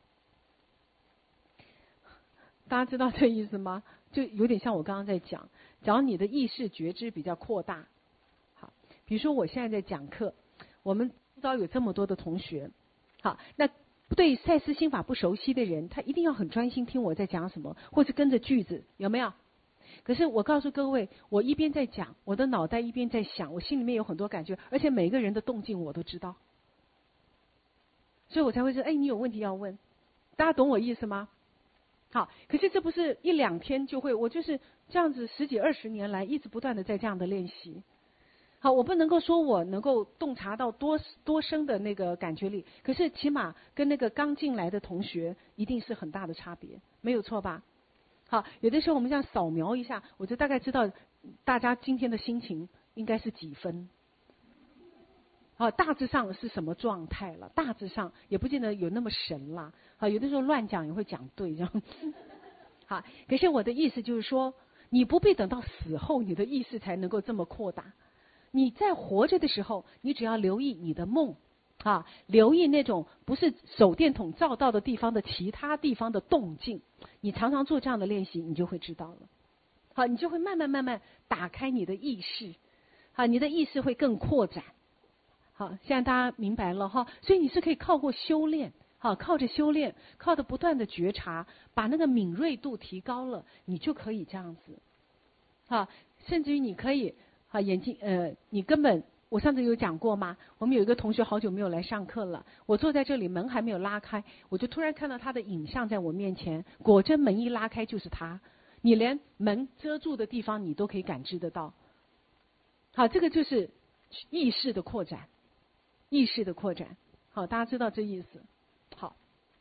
大家知道这意思吗？就有点像我刚刚在讲， 只要你的意识觉知比较扩大。好，比如说我现在在讲课，我们知道有这么多的同学，好，那对赛斯心法不熟悉的人，他一定要很专心听我在讲什么，或是跟着句子，有没有？可是我告诉各位，我一边在讲，我的脑袋一边在想，我心里面有很多感觉，而且每个人的动静我都知道，所以我才会说，哎，你有问题要问。大家懂我意思吗？好，可是这不是一两天就会，我就是这样子10几20年来一直不断的在这样的练习。好，我不能够说我能够洞察到多深的那个感觉力，可是起码跟那个刚进来的同学一定是很大的差别，没有错吧？好，有的时候我们这样扫描一下，我就大概知道大家今天的心情应该是几分。好，大致上是什么状态了？大致上也不见得有那么神啦。好，有的时候乱讲也会讲对，这样。好，可是我的意思就是说，你不必等到死后，你的意识才能够这么扩大。你在活着的时候，你只要留意你的梦，啊，留意那种不是手电筒照到的地方的其他地方的动静，你常常做这样的练习，你就会知道了。好，你就会慢慢打开你的意识，好，你的意识会更扩展。好，现在大家明白了哈，所以你是可以靠过修炼，好，靠着修炼，靠着不断的觉察，把那个敏锐度提高了，你就可以这样子，好，甚至于你可以。好，眼睛你根本我上次有讲过吗？我们有一个同学好久没有来上课了，我坐在这里，门还没有拉开，我就突然看到他的影像在我面前，果真门一拉开就是他，你连门遮住的地方你都可以感知得到。好，这个就是意识的扩展，意识的扩展。好，大家知道这意思。好，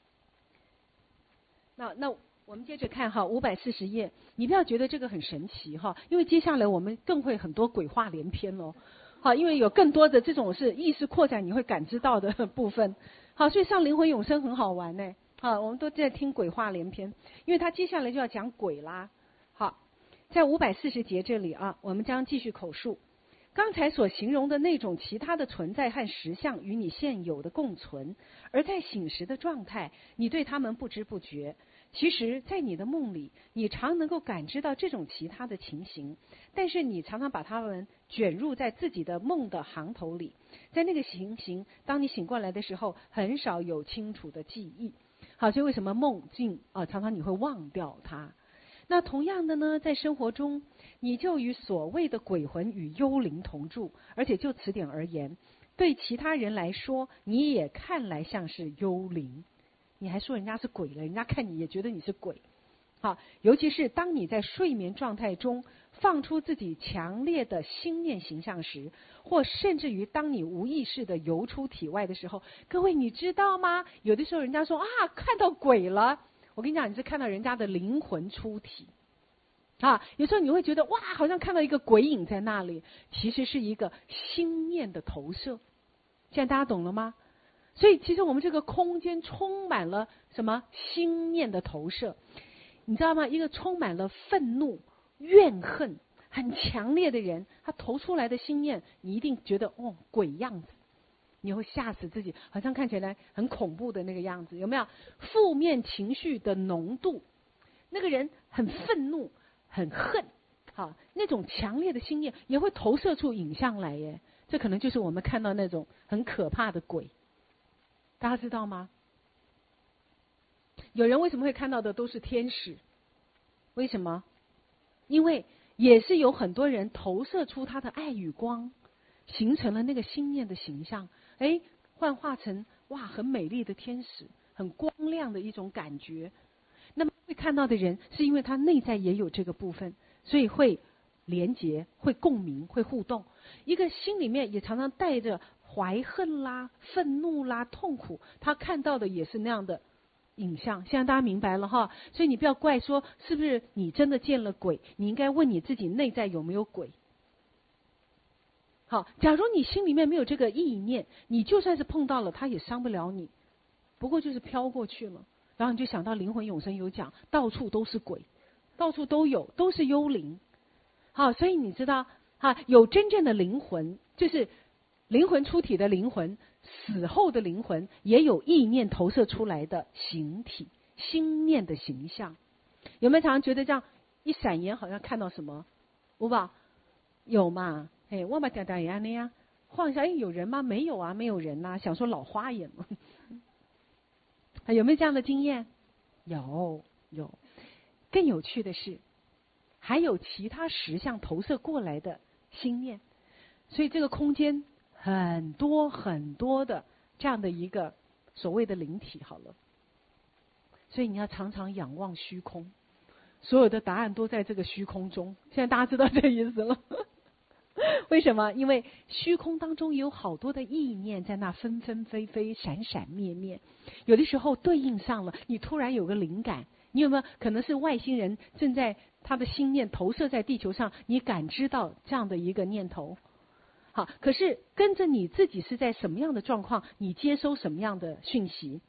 那我们接着看哈，540页，你不要觉得这个很神奇哈，因为接下来我们更会很多鬼话连篇哦。好，因为有更多的这种是意识扩展你会感知到的部分。好，所以上灵魂永生很好玩呢。好，我们都在听鬼话连篇，因为他接下来就要讲鬼啦。好，在540节这里啊，我们将继续口述。刚才所形容的那种其他的存在和实相与你现有的共存，而在醒时的状态，你对他们不知不觉。其实，在你的梦里，你常能够感知到这种其他的情形，但是你常常把它们卷入在自己的梦的行头里，在那个情形，当你醒过来的时候，很少有清楚的记忆。好，所以为什么梦境常常你会忘掉它？那同样的呢，在生活中，你就与所谓的鬼魂与幽灵同住，而且就此点而言，对其他人来说，你也看来像是幽灵。你还说人家是鬼了，人家看你也觉得你是鬼。好，尤其是当你在睡眠状态中放出自己强烈的心念形象时，或甚至于当你无意识的游出体外的时候，各位你知道吗？有的时候人家说看到鬼了，我跟你讲，你是看到人家的灵魂出体。有时候你会觉得好像看到一个鬼影在那里，其实是一个心念的投射。现在大家懂了吗？所以其实我们这个空间充满了什么心念的投射，你知道吗？一个充满了愤怒、怨恨、很强烈的人，他投出来的心念，你一定觉得鬼样子，你会吓死自己，好像看起来很恐怖的那个样子，有没有？负面情绪的浓度，那个人很愤怒、很恨，那种强烈的心念也会投射出影像来耶。这可能就是我们看到那种很可怕的鬼。大家知道吗？有人为什么会看到的都是天使？为什么？因为也是有很多人投射出他的爱与光，形成了那个心念的形象，幻化成很美丽的天使，很光亮的一种感觉。那么会看到的人，是因为他内在也有这个部分，所以会连结、会共鸣、会互动。一个心里面也常常带着怀恨啦、愤怒啦、痛苦，他看到的也是那样的影像。现在大家明白了哈，所以你不要怪说是不是你真的见了鬼，你应该问你自己内在有没有鬼。好，假如你心里面没有这个意念，你就算是碰到了，他也伤不了你，不过就是飘过去了。然后你就想到灵魂永生有讲，到处都是鬼，到处都有，都是幽灵。好，所以你知道有真正的灵魂，就是灵魂出体的灵魂，死后的灵魂也有意念投射出来的形体，心念的形象。有没有常常觉得这样一闪眼好像看到什么有吧？有嘛？哎，我嘛常常也安尼呀，晃一下，哎，有人吗？没有啊，没有人呐、想说老花眼嘛。有没有这样的经验？有。更有趣的是，还有其他实相投射过来的心念，所以这个空间很多很多的这样的一个所谓的灵体好了。所以你要常常仰望虚空，所有的答案都在这个虚空中。现在大家知道这个意思了。为什么？因为虚空当中有好多的意念在那纷纷飞飞、闪闪灭灭，有的时候对应上了，你突然有个灵感，你有没有可能是外星人正在他的心念投射在地球上，你感知到这样的一个念头？好，可是跟着你自己是在什么样的状况，你接收什么样的讯息？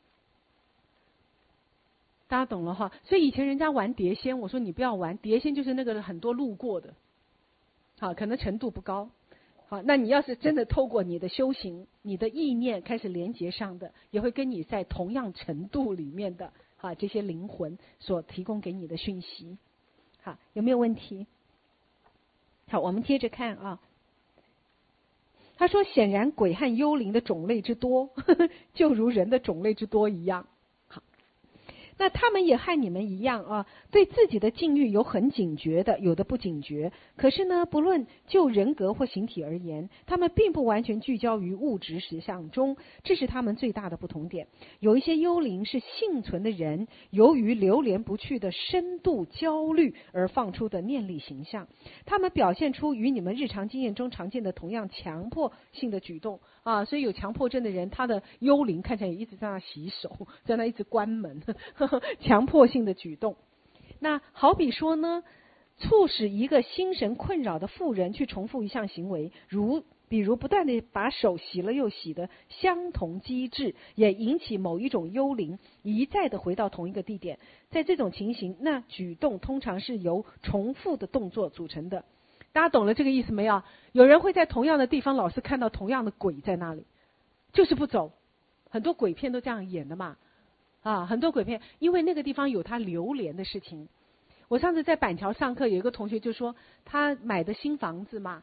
大家懂了哈？所以以前人家玩碟仙，我说你不要玩碟仙，就是那个很多路过的。好，可能程度不高。好，那你要是真的透过你的修行，你的意念开始连接上的，也会跟你在同样程度里面的这些灵魂所提供给你的讯息。好，有没有问题？好，我们接着看啊。他说，显然鬼和幽灵的种类之多，就如人的种类之多一样。那他们也和你们一样啊，对自己的境遇有很警觉的，有的不警觉。可是呢，不论就人格或形体而言，他们并不完全聚焦于物质实相中，这是他们最大的不同点。有一些幽灵是幸存的人由于流连不去的深度焦虑而放出的念力形象，他们表现出与你们日常经验中常见的同样强迫性的举动啊，所以有强迫症的人，他的幽灵看起来也一直在那洗手，在那一直关门。强迫性的举动。那好比说呢，促使一个心神困扰的妇人去重复一项行为，比如不断地把手洗了又洗的相同机制，也引起某一种幽灵一再的回到同一个地点。在这种情形，那举动通常是由重复的动作组成的。大家懂了这个意思没有？有人会在同样的地方老是看到同样的鬼在那里，就是不走。很多鬼片都这样演的嘛。很多鬼片，因为那个地方有他流连的事情。我上次在板桥上课，有一个同学就说，他买的新房子嘛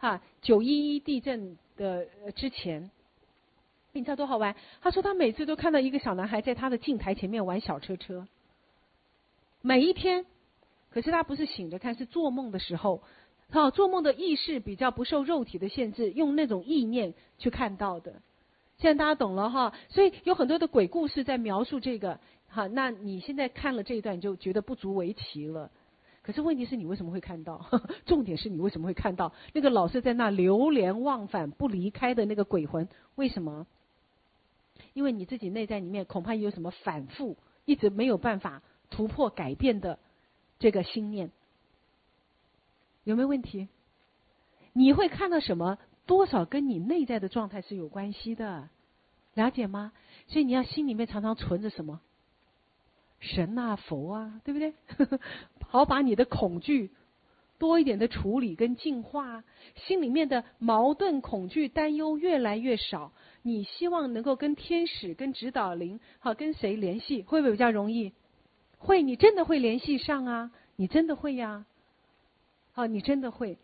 ，911地震的之前，你知道多好玩？他说他每次都看到一个小男孩在他的镜台前面玩小车车，每一天。可是他不是醒着看，是做梦的时候，做梦的意识比较不受肉体的限制，用那种意念去看到的。现在大家懂了哈，所以有很多的鬼故事在描述这个。好，那你现在看了这一段，你就觉得不足为奇了。可是问题是你为什么会看到？重点是你为什么会看到那个老是在那流连忘返不离开的那个鬼魂？为什么？因为你自己内在里面恐怕有什么反复，一直没有办法突破改变的这个心念。有没有问题？你会看到什么？多少跟你内在的状态是有关系的，了解吗？所以你要心里面常常存着什么？神啊，佛啊，对不对？好，把你的恐惧多一点的处理跟净化，心里面的矛盾、恐惧、担忧越来越少。你希望能够跟天使、跟指导灵，跟谁联系，会不会比较容易？会，你真的会联系上啊，你真的会呀，你真的会。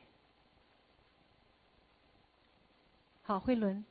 好，慧伦，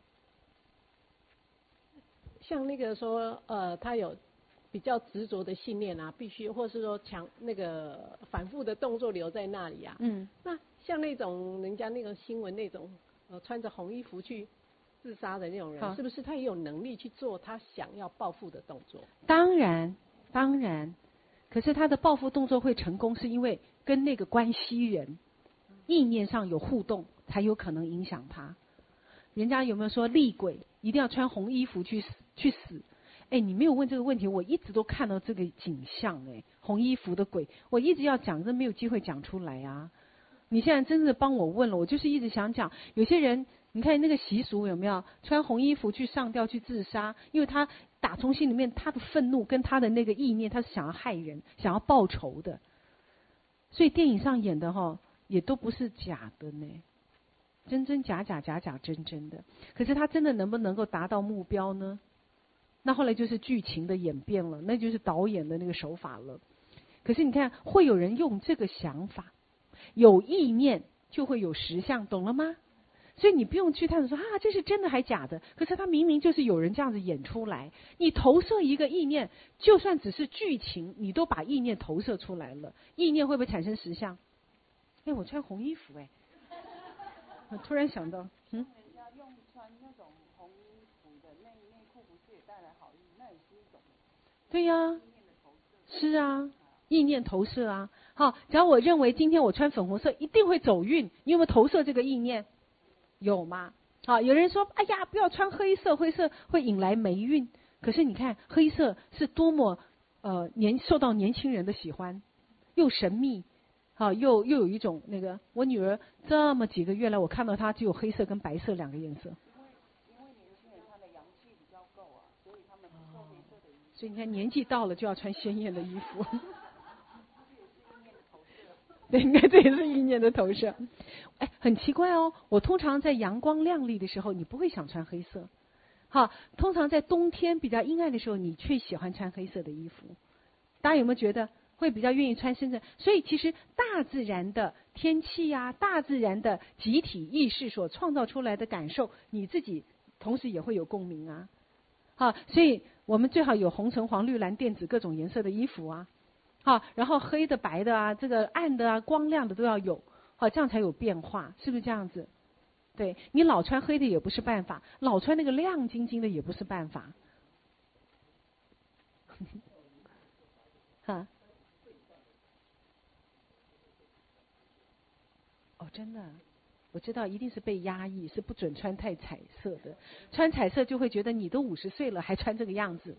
像那个说，他有比较执着的信念啊，必须，或是说那个反复的动作留在那里啊。那像那种人家那个新闻那种，穿着红衣服去自杀的那种人，是不是他也有能力去做他想要报复的动作？ 当然，当然。可是他的报复动作会成功，是因为跟那个关系人意念上有互动，才有可能影响他。人家有没有说厉鬼一定要穿红衣服去死？哎，你没有问这个问题，我一直都看到这个景象。红衣服的鬼，我一直要讲，真没有机会讲出来啊。你现在真的帮我问了，我就是一直想讲。有些人，你看那个习俗有没有穿红衣服去上吊去自杀？因为他打从心里面他的愤怒跟他的那个意念，他是想要害人，想要报仇的。所以电影上演的也都不是假的呢。真真假假，假假真真的。可是他真的能不能够达到目标呢？那后来就是剧情的演变了，那就是导演的那个手法了。可是你看，会有人用这个想法， 有意念就会有实相，懂了吗？所以你不用去探索说这是真的还假的，可是它明明就是有人这样子演出来。你投射一个意念，就算只是剧情，你都把意念投射出来了，意念会不会产生实相？我穿红衣服我突然想到， 人家用穿那种红衣服的内裤，不是也带来好运？那也是一种。 对呀，是啊，意念投射啊。好，只要我认为今天我穿粉红色一定会走运，你有没有投射这个意念？有吗？好，有人说，哎呀，不要穿黑色，灰色会引来霉运。可是你看，黑色是多么受到年轻人的喜欢，又神秘，又有一种那个。我女儿这么几个月来，我看到她只有黑色跟白色两个颜色。 因为年轻人他的阳气比较够啊，所以他们不受黑色的影响。 所以你看，年纪到了就要穿鲜艳的衣服。对，应该这也是意念的投射。很奇怪哦，我通常在阳光亮丽的时候，你不会想穿黑色。好，通常在冬天比较阴暗的时候，你却喜欢穿黑色的衣服。大家有没有觉得会比较愿意穿深色？所以其实大自然的天气啊，大自然的集体意识所创造出来的感受，你自己同时也会有共鸣啊。好，所以我们最好有红橙黄绿蓝靛紫各种颜色的衣服啊。好，然后黑的白的啊，这个暗的啊，光亮的都要有。好，这样才有变化，是不是这样子？对，你老穿黑的也不是办法，老穿那个亮晶晶的也不是办法。真的，我知道一定是被压抑，是不准穿太彩色的，穿彩色就会觉得你都50岁了还穿这个样子，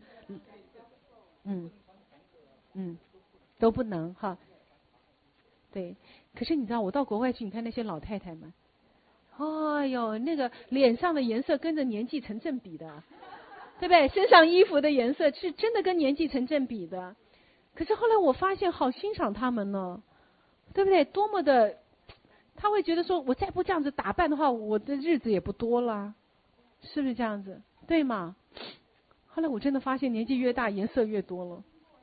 都不能哈。对，可是你知道我到国外去，你看那些老太太们，哎呦，那个脸上的颜色跟着年纪成正比的，对不对？身上衣服的颜色是真的跟年纪成正比的。可是后来我发现，好欣赏他们呢，对不对？多么的，他会觉得说，我再不这样子打扮的话，我的日子也不多了，是不是这样子？对吗？后来我真的发现，年纪越大，颜色越多了。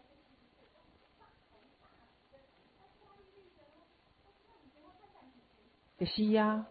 是呀，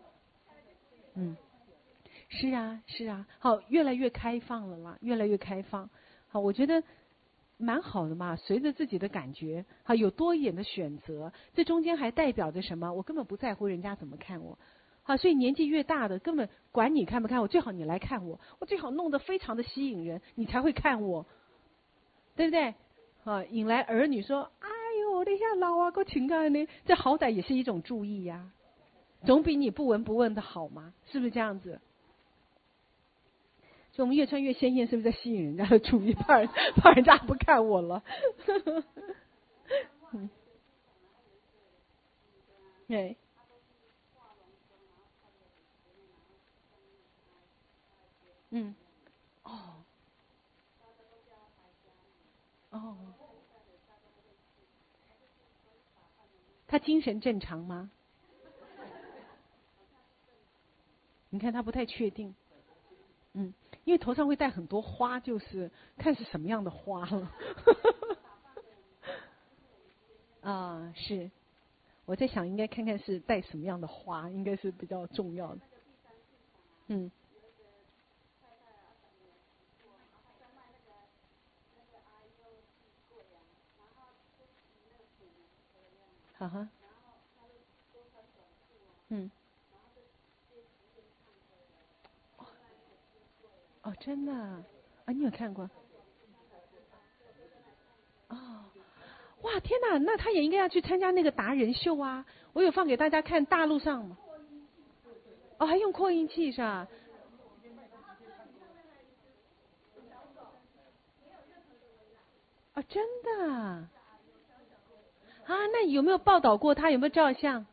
是啊，是啊，好，越来越开放了啦，越来越开放。好，我觉得蛮好的嘛，随着自己的感觉，好，有多一点的选择，这中间还代表着什么？我根本不在乎人家怎么看我。好，所以年纪越大的，根本管你看不看我，最好你来看我，我最好弄得非常的吸引人，你才会看我，对不对？啊，引来儿女说，哎呦，你遐老啊，够情感呢，这好歹也是一种注意呀。总比你不闻不问的好吗？是不是这样子？所以我们越穿越鲜艳，是不是在吸引人家的注意？怕人家不看我了。对。他精神正常吗？你看他不太确定，因为头上会戴很多花，就是看是什么样的花了。啊，是，我在想应该看看是戴什么样的花，应该是比较重要的。哈哈。哦，真的啊？你有看过？哦，哇，天哪！那他也应该要去参加那个达人秀啊！我有放给大家看，大陆上嘛。哦，还用扩音器是吧？哦，真的啊？那有没有报道过他？有没有照相？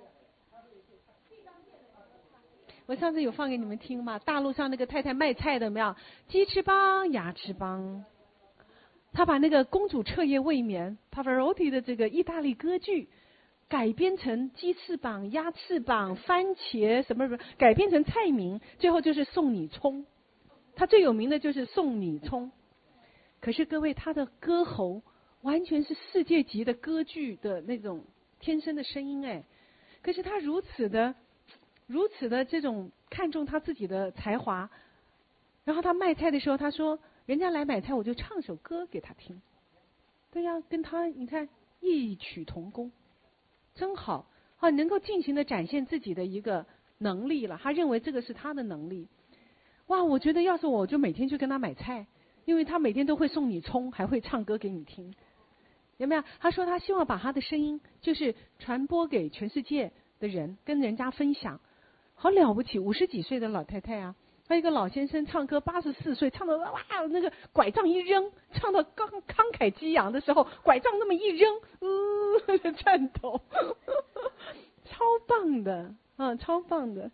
我上次有放给你们听嘛，大陆上那个太太卖菜的，没有？鸡翅膀、鸭翅膀，他把那个公主彻夜未眠 Pavarotti 的这个意大利歌剧改编成鸡翅膀、鸭翅膀、番茄什么什么，改编成菜名，最后就是送你葱。他最有名的就是送你葱。可是各位，他的歌喉完全是世界级的歌剧的那种天生的声音哎。 可是他如此的这种看重他自己的才华，然后他卖菜的时候，他说人家来买菜，我就唱首歌给他听。对呀，跟他你看异曲同工，真好啊！能够尽情的展现自己的一个能力了，他认为这个是他的能力。哇，我觉得要是我就每天去跟他买菜，因为他每天都会送你葱，还会唱歌给你听，有没有？他说他希望把他的声音就是传播给全世界的人，跟人家分享，好了不起，50几岁的老太太啊。还有一个老先生唱歌，84岁，唱到哇，那个拐杖一扔，唱到刚慷慨激昂的时候，拐杖那么一扔，颤抖，超棒的啊，超棒的！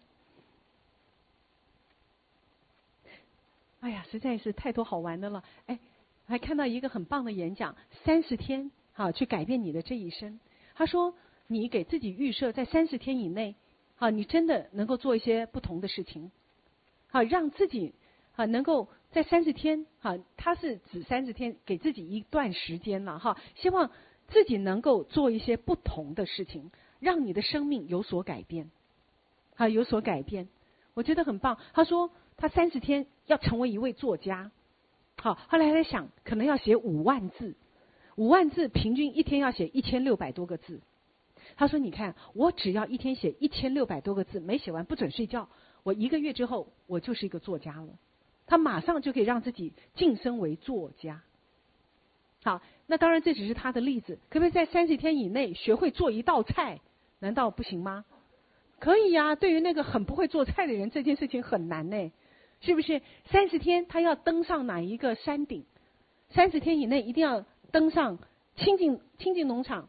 哎呀，实在是太多好玩的了。哎，还看到一个很棒的演讲，30天去改变你的这一生。他说，你给自己预设在30天以内，你真的能够做一些不同的事情。让自己能够在30天他是指30天，给自己一段时间了希望自己能够做一些不同的事情，让你的生命有所改变，有所改变。我觉得很棒。他说他30天要成为一位作家，后来他想可能要写5万字，5万字平均一天要写1600多个字。他说你看，我只要一天写1600多个字，没写完不准睡觉。我1个月之后，我就是一个作家了。他马上就可以让自己晋升为作家。好，那当然这只是他的例子，可不可以在30天以内学会做一道菜？难道不行吗？可以呀。对于那个很不会做菜的人，这件事情很难呢，是不是？30天他要登上哪一个山顶？30天以内一定要登上清境农场。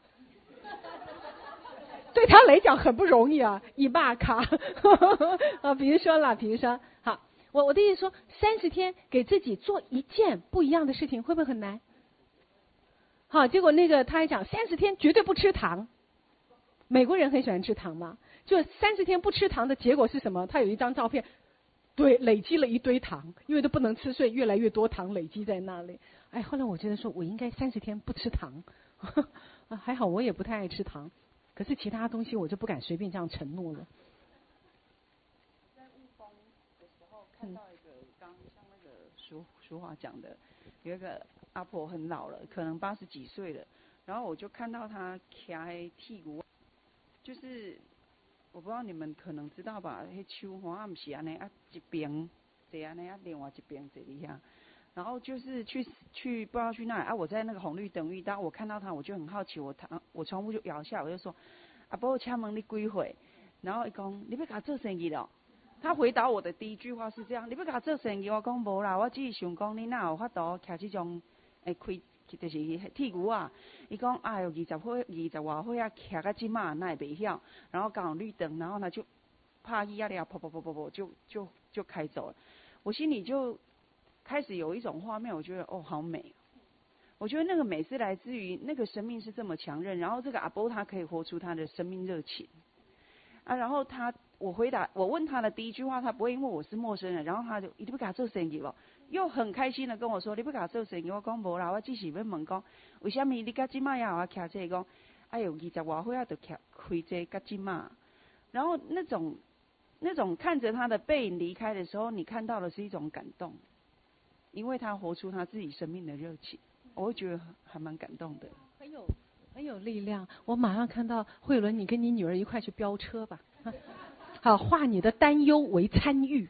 对他来讲很不容易啊，一把卡比如说，好，我的意思说，30天给自己做一件不一样的事情，会不会很难？好，结果那个他还讲30天绝对不吃糖，美国人很喜欢吃糖嘛，就30天不吃糖的结果是什么？他有一张照片，对，累积了一堆糖，因为都不能吃，所以越来越多糖累积在那里。哎，后来我觉得说我应该30天不吃糖，还好我也不太爱吃糖。可是其他东西我就不敢随便这样承诺了。 在雾峰的时候看到一个刚像那个俗话讲的，有一个阿婆很老了，可能80几岁了，然后我就看到她徛在屁股，就是我不知道你们可能知道吧，那手花不是安尼一边坐安尼另外一边坐里下。然后就是去不知道去哪里我在那个红绿灯遇到，我看到他，我就很好奇，我窗户就摇下，我就说阿伯，请问你几岁？然后他讲你要给他做生意了。他回答我的第一句话是这样：你要给他做生意？我讲无啦，我只是想讲你哪有法度徛这种开就是铁牛啊。他讲哎呦20外岁徛到这嘛，那也袂晓。然后刚好绿灯，然后他就啪一下了，噗就开走了。我心里就开始有一种画面，我觉得好美。我觉得那个美是来自于那个生命是这么强韧，然后这个阿波他可以活出他的生命热情然后我问他的第一句话，他不会因为我是陌生人，然后他就你不给他做生意了，又很开心的跟我说你不给他做生意。我讲无啦，我只是要问讲为什么你到这嘛要徛这讲哎呦20外岁就开这到这嘛。然后那种看着他的背影离开的时候，你看到的是一种感动。因为他活出他自己生命的热情，我会觉得还蛮感动的， 很有力量。我马上看到慧伦，你跟你女儿一块去飙车吧，好，化你的担忧为参与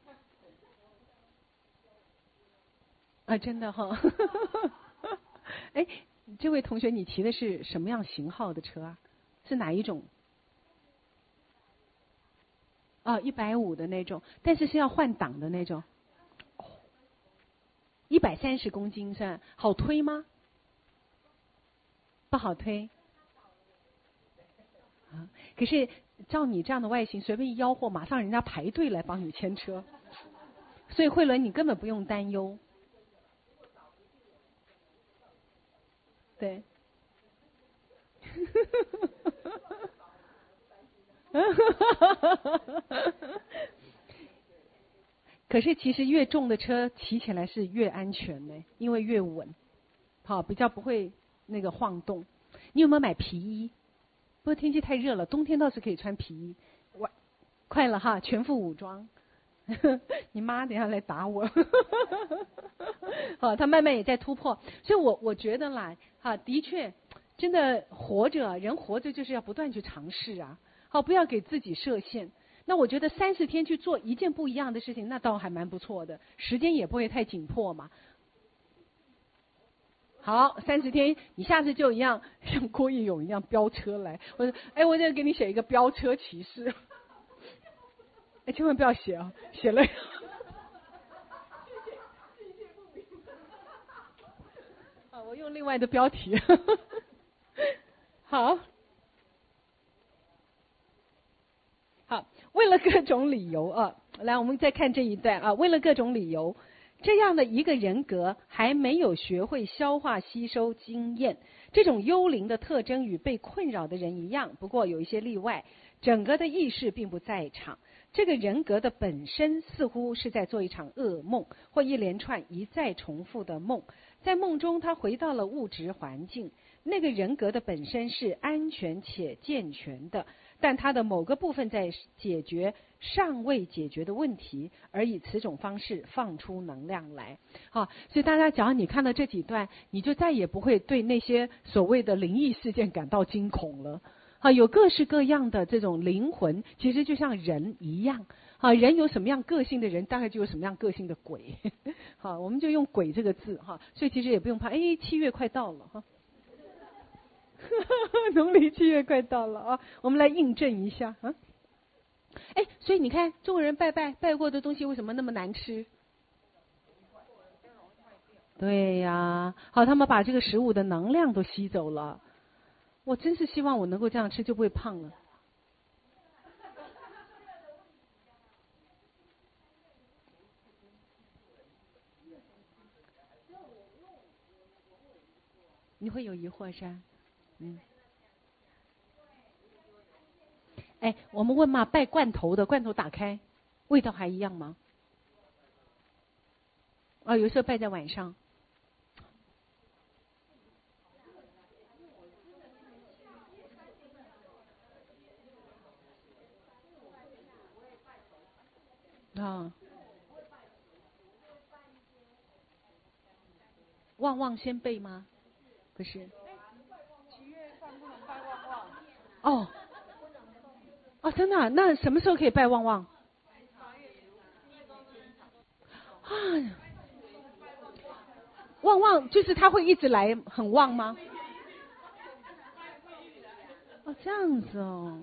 真的哈。哎，这位同学，你骑的是什么样型号的车啊？是哪一种？150的那种，但是是要换挡的那种。130公斤是吧？好推吗？不好推。可是照你这样的外形，随便一吆喝，马上人家排队来帮你牵车。所以慧伦，你根本不用担忧。对。可是其实越重的车骑起来是越安全呢，因为越稳，好，比较不会那个晃动。你有没有买皮衣？ 过天气太热了，冬天倒是可以穿皮衣。快了哈，全副武装。你妈等一下来打我。好，他慢慢也在突破，所以我觉得啦，的确，真的人活着就是要不断去尝试啊。好，不要给自己设限。那我觉得30天去做一件不一样的事情，那倒还蛮不错的，时间也不会太紧迫嘛。好，30天，你下次就一样像郭义勇一样飙车来。我就给你写一个飙车骑士。千万不要写啊，写了。我用另外的标题。好，为了各种理由啊，来，我们再看这一段啊，为了各种理由。这样的一个人格还没有学会消化吸收经验，这种幽灵的特征与被困扰的人一样，不过有一些例外，整个的意识并不在场。这个人格的本身似乎是在做一场噩梦，或一连串一再重复的梦。在梦中，他回到了物质环境。那个人格的本身是安全且健全的，但他的某个部分在解决尚未解决的问题，而以此种方式放出能量来。好，所以大家只要你看到这几段，你就再也不会对那些所谓的灵异事件感到惊恐了。好，有各式各样的这种灵魂，其实就像人一样。好，人有什么样个性的人，大概就有什么样个性的鬼。好，我们就用鬼这个字哈，所以其实也不用怕。7月快到了哈。农历7月快到了啊，我们来印证一下啊。所以你看，中国人拜过的东西为什么那么难吃？对呀，好，他们把这个食物的能量都吸走了。我真是希望我能够这样吃，就不会胖了。你会有疑惑是吧？我们问嘛，拜罐头的，罐头打开，味道还一样吗？有时候拜在晚上。旺旺先备吗？不是。 7月份不能拜旺旺。 真的啊？那什么时候可以拜旺旺？旺旺就是他会一直来，很旺吗？这样子哦。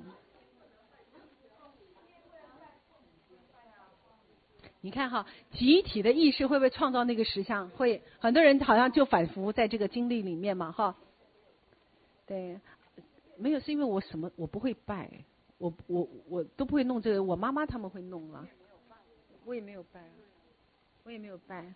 你看哈，集体的意识会不会创造那个实相？会，很多人好像就反复在这个经历里面嘛，哈。对，没有，是因为我不会拜，我都不会弄这个，我妈妈他们会弄了。我也没有拜。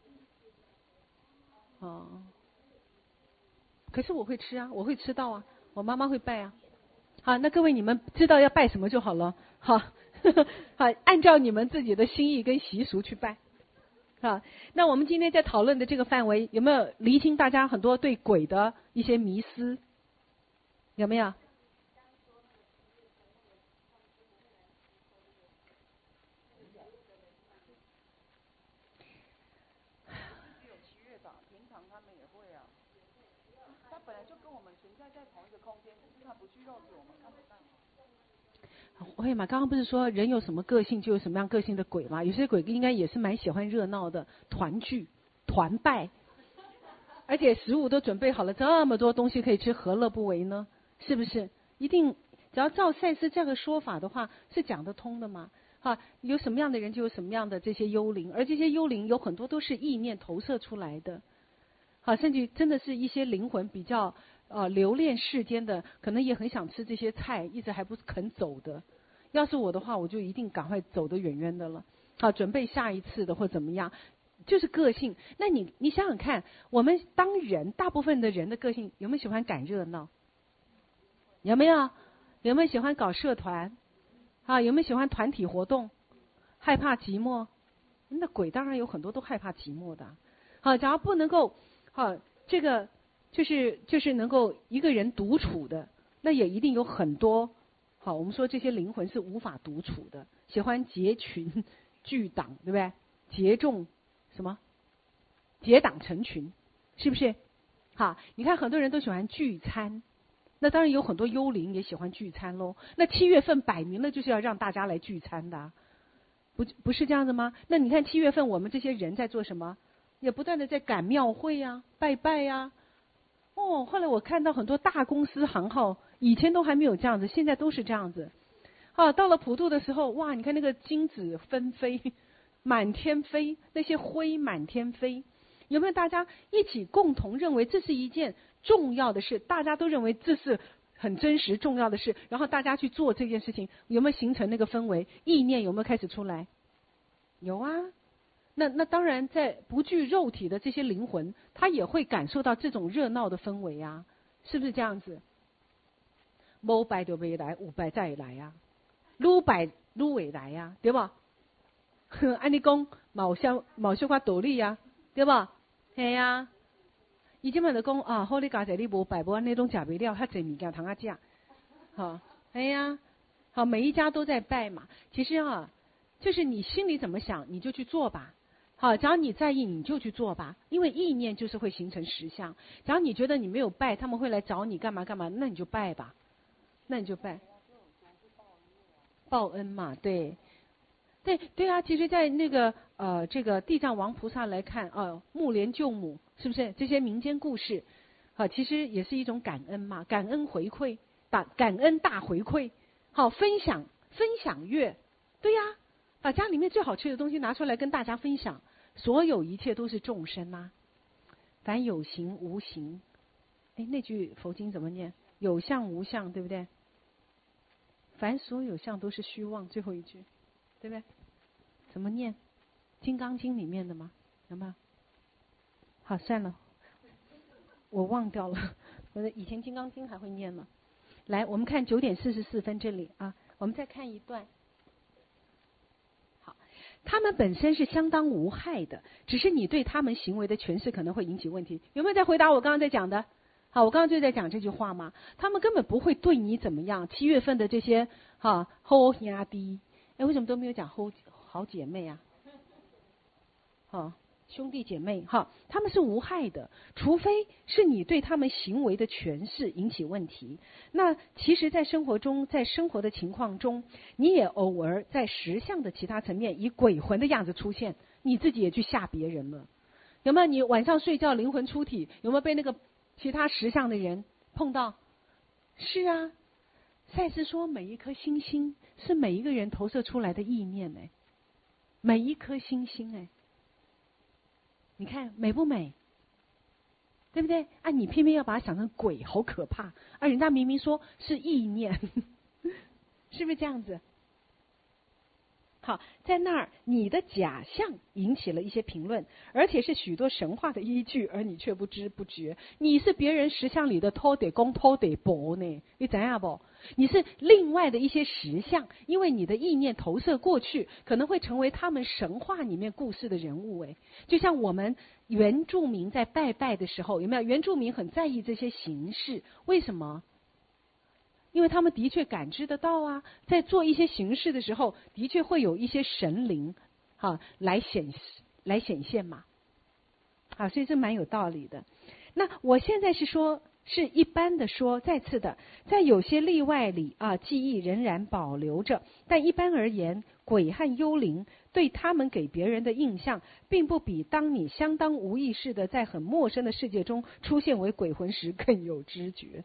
可是我会吃啊，我会吃到啊，我妈妈会拜啊。好，那各位你们知道要拜什么就好了，好。好，按照你们自己的心意跟习俗去拜。好，那我们今天在讨论的这个范围，有没有厘清大家很多对鬼的一些迷思？有没有？ 只有7月吧，平常他们也会啊。他本来就跟我们存在在同一个空间，只是他不去肉体，我们看不到。 会嘛？刚刚不是说人有什么个性就有什么样个性的鬼吗？有些鬼应该也是蛮喜欢热闹的，团聚、团拜，而且食物都准备好了，这么多东西可以吃，何乐不为呢？是不是？一定只要照赛斯这个说法的话，是讲得通的嘛？有什么样的人就有什么样的这些幽灵，而这些幽灵有很多都是意念投射出来的。甚至真的是一些灵魂比较留恋世间的，可能也很想吃这些菜，一直还不肯走的。要是我的话，我就一定赶快走得远远的了。准备下一次的或怎么样，就是个性。那你想想看，我们当人，大部分的人的个性有没有喜欢赶热闹？有没有？有没有喜欢搞社团？有没有喜欢团体活动？害怕寂寞？那鬼当然有很多都害怕寂寞的。假如不能够这个就是能够一个人独处的， 那也一定有很多，好，我们说这些灵魂是无法独处的，喜欢结群聚党，对不对？结众什么？结党成群，是不是？好，你看很多人都喜欢聚餐，那当然有很多幽灵也喜欢聚餐喽。那7月份摆明了就是要让大家来聚餐的，不是这样子吗？那你看7月份我们这些人在做什么？也不断的在赶庙会啊，拜拜啊。哦，后来我看到很多大公司行号，以前都还没有这样子，现在都是这样子。啊，到了普渡的时候，哇，你看那个金子纷飞，满天飞，那些灰满天飞。有没有大家一起共同认为这是一件重要的事？大家都认为这是很真实重要的事，然后大家去做这件事情，有没有形成那个氛围？意念有没有开始出来？有啊。那当然，在不具肉体的这些灵魂，他也会感受到这种热闹的氛围啊，是不是这样子？没拜就没来，有拜再来啊，愈拜愈会来啊，对吧？按你讲，冇小可道理啊，对吧？系啊，伊即摆就讲啊，好你家姐你无拜，无安尼拢食袂了，遐济物件通啊食，好，系啊，好，每一家都在拜嘛。其实啊，就是你心里怎么想，你就去做吧。好，只要你在意，你就去做吧。因为意念就是会形成实相。只要你觉得你没有拜，他们会来找你干嘛干嘛，那你就拜吧，那你就拜。报恩嘛，对。对啊，其实，在那个这个地藏王菩萨来看目连救母，是不是这些民间故事其实也是一种感恩嘛，感恩回馈，感恩大回馈，好，分享月，对呀，把家里面最好吃的东西拿出来跟大家分享，所有一切都是众生啊，凡有形无形，哎，那句佛经怎么念？有相无相，对不对？凡所有相都是虚妄，最后一句。对不对？怎么念？《金刚经》里面的吗？有没有？好，算了，我忘掉了。我的以前《金刚经》还会念呢。来，我们看9点44分这里啊，我们再看一段。好，他们本身是相当无害的，只是你对他们行为的诠释可能会引起问题。有没有在回答我刚刚在讲的？好，我刚刚就在讲这句话嘛。他们根本不会对你怎么样。7月份的这些好兄弟。哎，为什么都没有讲好姐妹啊？兄弟姐妹他们是无害的，除非是你对他们行为的诠释引起问题。那其实，在生活中，在生活的情况中，你也偶尔在实相的其他层面以鬼魂的样子出现，你自己也去吓别人了。有没有？你晚上睡觉灵魂出体，有没有被那个其他实相的人碰到？是啊。赛斯说，每一颗星星是每一个人投射出来的意念哎，每一颗星星哎，你看美不美？对不对？啊，你偏偏要把它想成鬼，好可怕！啊，人家明明说是意念，是不是这样子？好，在那儿你的假象引起了一些评论，而且是许多神话的依据，而你却不知不觉。你是别人实相里的偷得公偷得婆呢，你怎样不？你是另外的一些实相，因为你的意念投射过去，可能会成为他们神话里面故事的人物。哎，就像我们原住民在拜拜的时候，有没有？原住民很在意这些形式，为什么？因为他们的确感知得到啊，在做一些形式的时候，的确会有一些神灵来显现嘛，所以这蛮有道理的。那我现在是说，是一般的说，再次的，在有些例外里记忆仍然保留着，但一般而言，鬼和幽灵对他们给别人的印象，并不比当你相当无意识的在很陌生的世界中出现为鬼魂时更有知觉。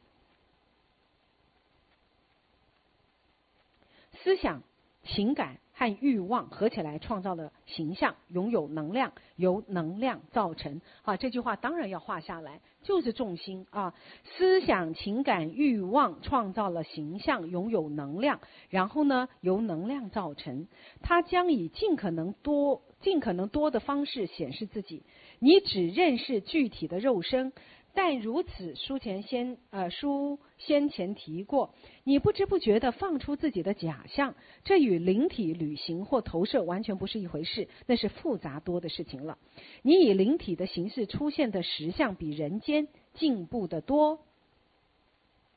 思想、情感和欲望合起来创造了形象，拥有能量，由能量造成。这句话当然要画下来，就是重心思想、情感、欲望创造了形象，拥有能量，然后呢，由能量造成。它将以尽可能多的方式显示自己。你只认识具体的肉身。但如此，书先前提过，你不知不觉地放出自己的假象，这与灵体旅行或投射完全不是一回事，那是复杂多的事情了。你以灵体的形式出现的实相比人间进步得多。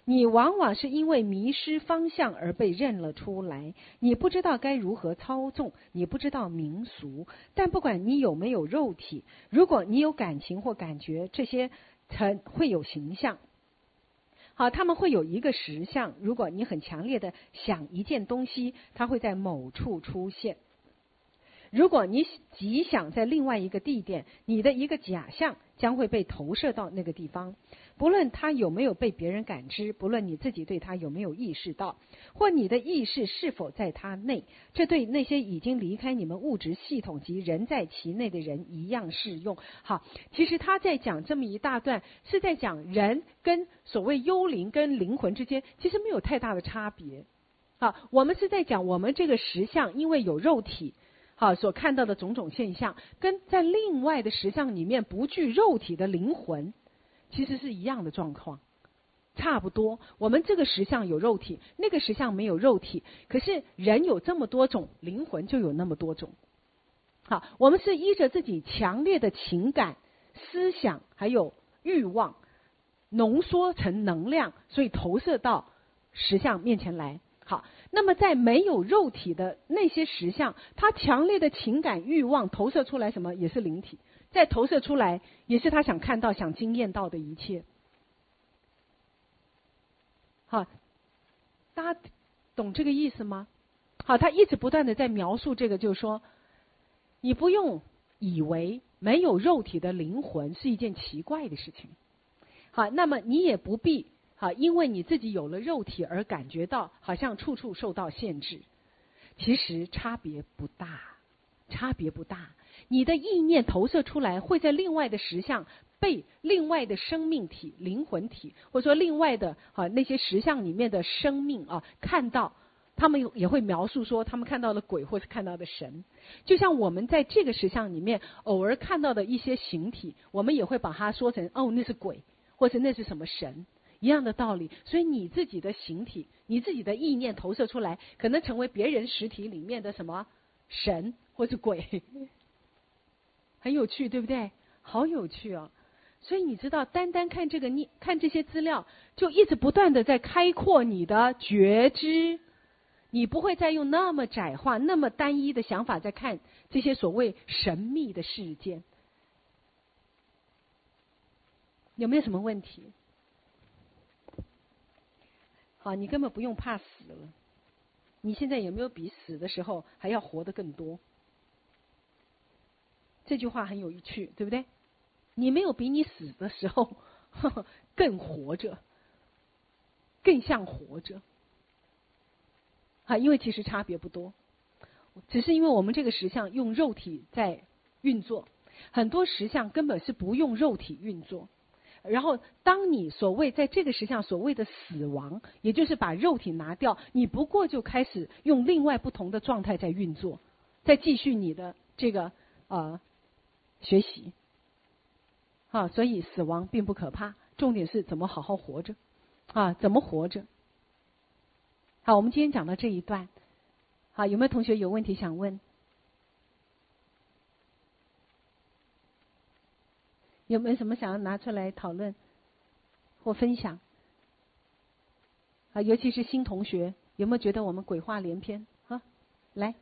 你往往是因为迷失方向而被认了出来，你不知道该如何操纵，你不知道民俗。但不管你有没有肉体，如果你有感情或感觉，这些才会有形象。好，他们会有一个实相。如果你很强烈的想一件东西，它会在某处出现。如果你极想在另外一个地点，你的一个假象将会被投射到那个地方，不论它有没有被别人感知，不论你自己对它有没有意识到，或你的意识是否在它内，这对那些已经离开你们物质系统及人在其内的人一样适用。好，其实他在讲这么一大段，是在讲人跟所谓幽灵跟灵魂之间其实没有太大的差别。好，我们是在讲我们这个实相因为有肉体好，所看到的种种现象，跟在另外的实相里面不具肉体的灵魂，其实是一样的状况，差不多。我们这个实相有肉体，那个实相没有肉体，可是人有这么多种，灵魂就有那么多种。好，我们是依着自己强烈的情感、思想还有欲望，浓缩成能量，所以投射到实相面前来。好，那么在没有肉体的那些实相，它强烈的情感欲望投射出来什么，也是灵体，再投射出来也是他想看到、想经验到的一切。好，大家懂这个意思吗？好，他一直不断的在描述这个，就是说，你不用以为没有肉体的灵魂是一件奇怪的事情。好，那么你也不必好，因为你自己有了肉体而感觉到好像处处受到限制，其实差别不大，差别不大。你的意念投射出来，会在另外的实相被另外的生命体、灵魂体，或者说另外的那些实相里面的生命看到，他们也会描述说他们看到了鬼或是看到的神。就像我们在这个实相里面偶尔看到的一些形体，我们也会把它说成那是鬼，或者那是什么神。一样的道理，所以你自己的形体，你自己的意念投射出来，可能成为别人实体里面的什么神或是鬼，很有趣，对不对？好有趣哦！所以你知道，单单看看这些资料，就一直不断的在开阔你的觉知，你不会再用那么窄化、那么单一的想法在看这些所谓神秘的事件。有没有什么问题？好，你根本不用怕死了。你现在有没有比死的时候还要活得更多？这句话很有趣，对不对？你没有比你死的时候更活着，更像活着。因为其实差别不多，只是因为我们这个实相用肉体在运作，很多实相根本是不用肉体运作。然后当你所谓在这个实相所谓的死亡，也就是把肉体拿掉，你不过就开始用另外不同的状态在运作，在继续你的这个学习。所以死亡并不可怕，重点是怎么好好活着怎么活着。好，我们今天讲到这一段。好，有没有同学有问题想问？有没有什么想要拿出来讨论或分享？尤其是新同学，有没有觉得我们鬼话连篇？来。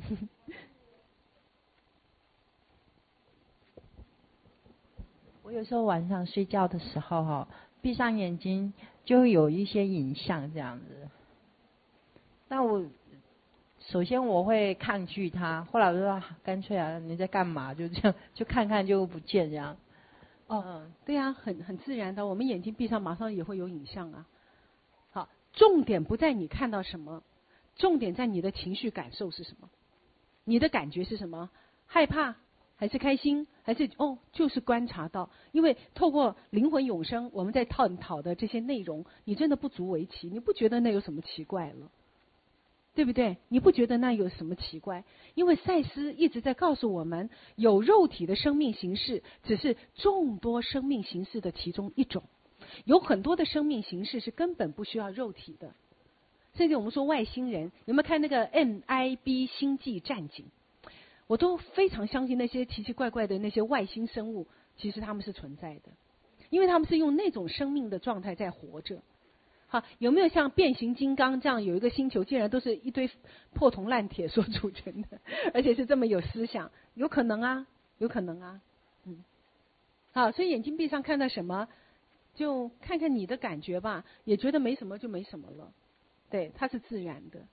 我有时候晚上睡觉的时候闭上眼睛就会有一些影像这样子。那我首先我会抗拒它，后来我就说干脆你在干嘛？就这样，就看看就不见这样。 对啊，很自然的，我们眼睛闭上马上也会有影像啊。好，重点不在你看到什么，重点在你的情绪感受是什么，你的感觉是什么？害怕还是开心？还是就是观察到？因为透过灵魂永生，我们在探讨的这些内容，你真的不足为奇，你不觉得那有什么奇怪了？对不对？你不觉得那有什么奇怪？因为赛斯一直在告诉我们，有肉体的生命形式只是众多生命形式的其中一种，有很多的生命形式是根本不需要肉体的。甚至我们说外星人，有没有看那个 MIB 星际战警？我都非常相信那些奇奇怪怪的那些外星生物，其实他们是存在的，因为他们是用那种生命的状态在活着。 好，有没有像变形金刚这样有一个星球，竟然都是一堆破铜烂铁所组成的，而且是这么有思想？有可能啊，有可能啊。好，所以眼睛闭上，看到什么，就看看你的感觉吧，也觉得没什么就没什么了。对，它是自然的。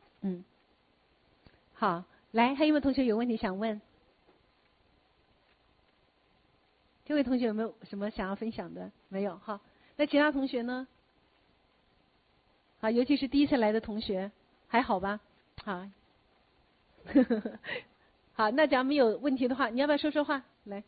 好，来，还有没有同学有问题想问？这位同学有没有什么想要分享的？没有，好，那其他同学呢？好，尤其是第一次来的同学，还好吧？好，好，那假如没有问题的话，你要不要说说话？来。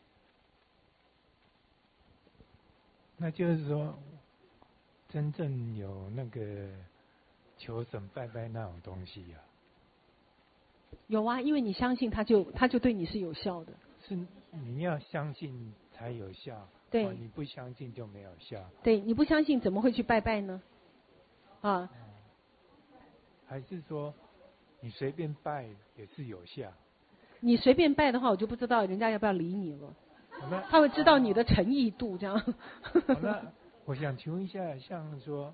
那就是说，真正有那个求神拜拜那种东西啊？ 有啊，因为你相信他就对你是有效的。 是你要相信才有效。 对。 你不相信就没有效。 对，你不相信怎么会去拜拜呢？啊。 还是说，你随便拜也是有效？ 你随便拜的话，我就不知道人家要不要理你了。他会知道你的诚意度，这样。 那我想请问一下，像说，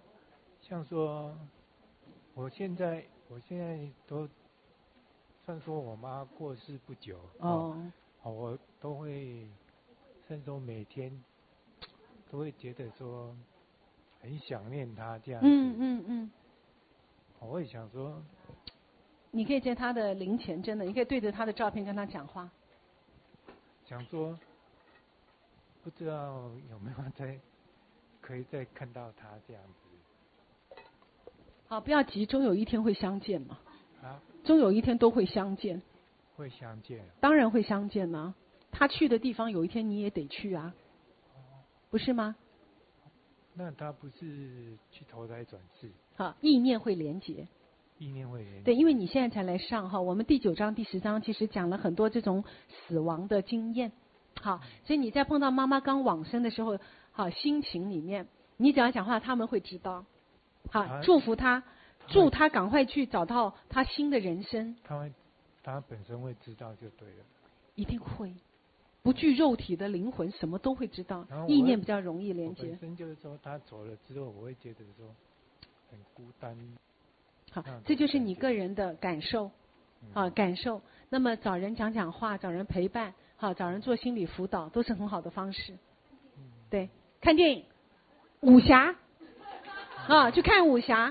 我现在都算说我妈过世不久，我都会，甚至说每天都会觉得说很想念她这样子。我也想说， 你可以在她的灵前，真的，你可以对着她的照片跟她讲话。 想说。不知道有没有可以再看到他这样子。 好，不要急，终有一天会相见嘛。 啊？ 终有一天都会相见。 会相见。 当然会相见呢。他去的地方，有一天你也得去啊。不是吗？ 那他不是去投胎转世？ 好，意念会连结。 意念会连结。 对，因为你现在才来上哈，我们第9章、第10章其实讲了很多这种死亡的经验。好，所以你在碰到妈妈刚往生的时候，好，心情里面，你只要讲话，他们会知道。好，祝福他，祝他赶快去找到他新的人生。 他本身会知道就对了。 一定会，不惧肉体的灵魂什么都会知道，意念比较容易连接。 本身就是说，他走了之后，我会觉得说很孤单。 好，这就是你个人的感受，感受。那么找人讲话，找人陪伴。好，找人做心理辅导都是很好的方式。对，看电影，武侠，去看武侠，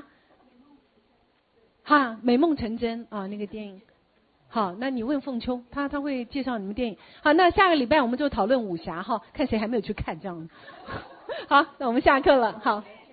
美梦成真啊，那个电影。好，那你问凤秋，他会介绍你们电影。好，那下个礼拜我们就讨论武侠哈，看谁还没有去看这样。好，那我们下课了，好。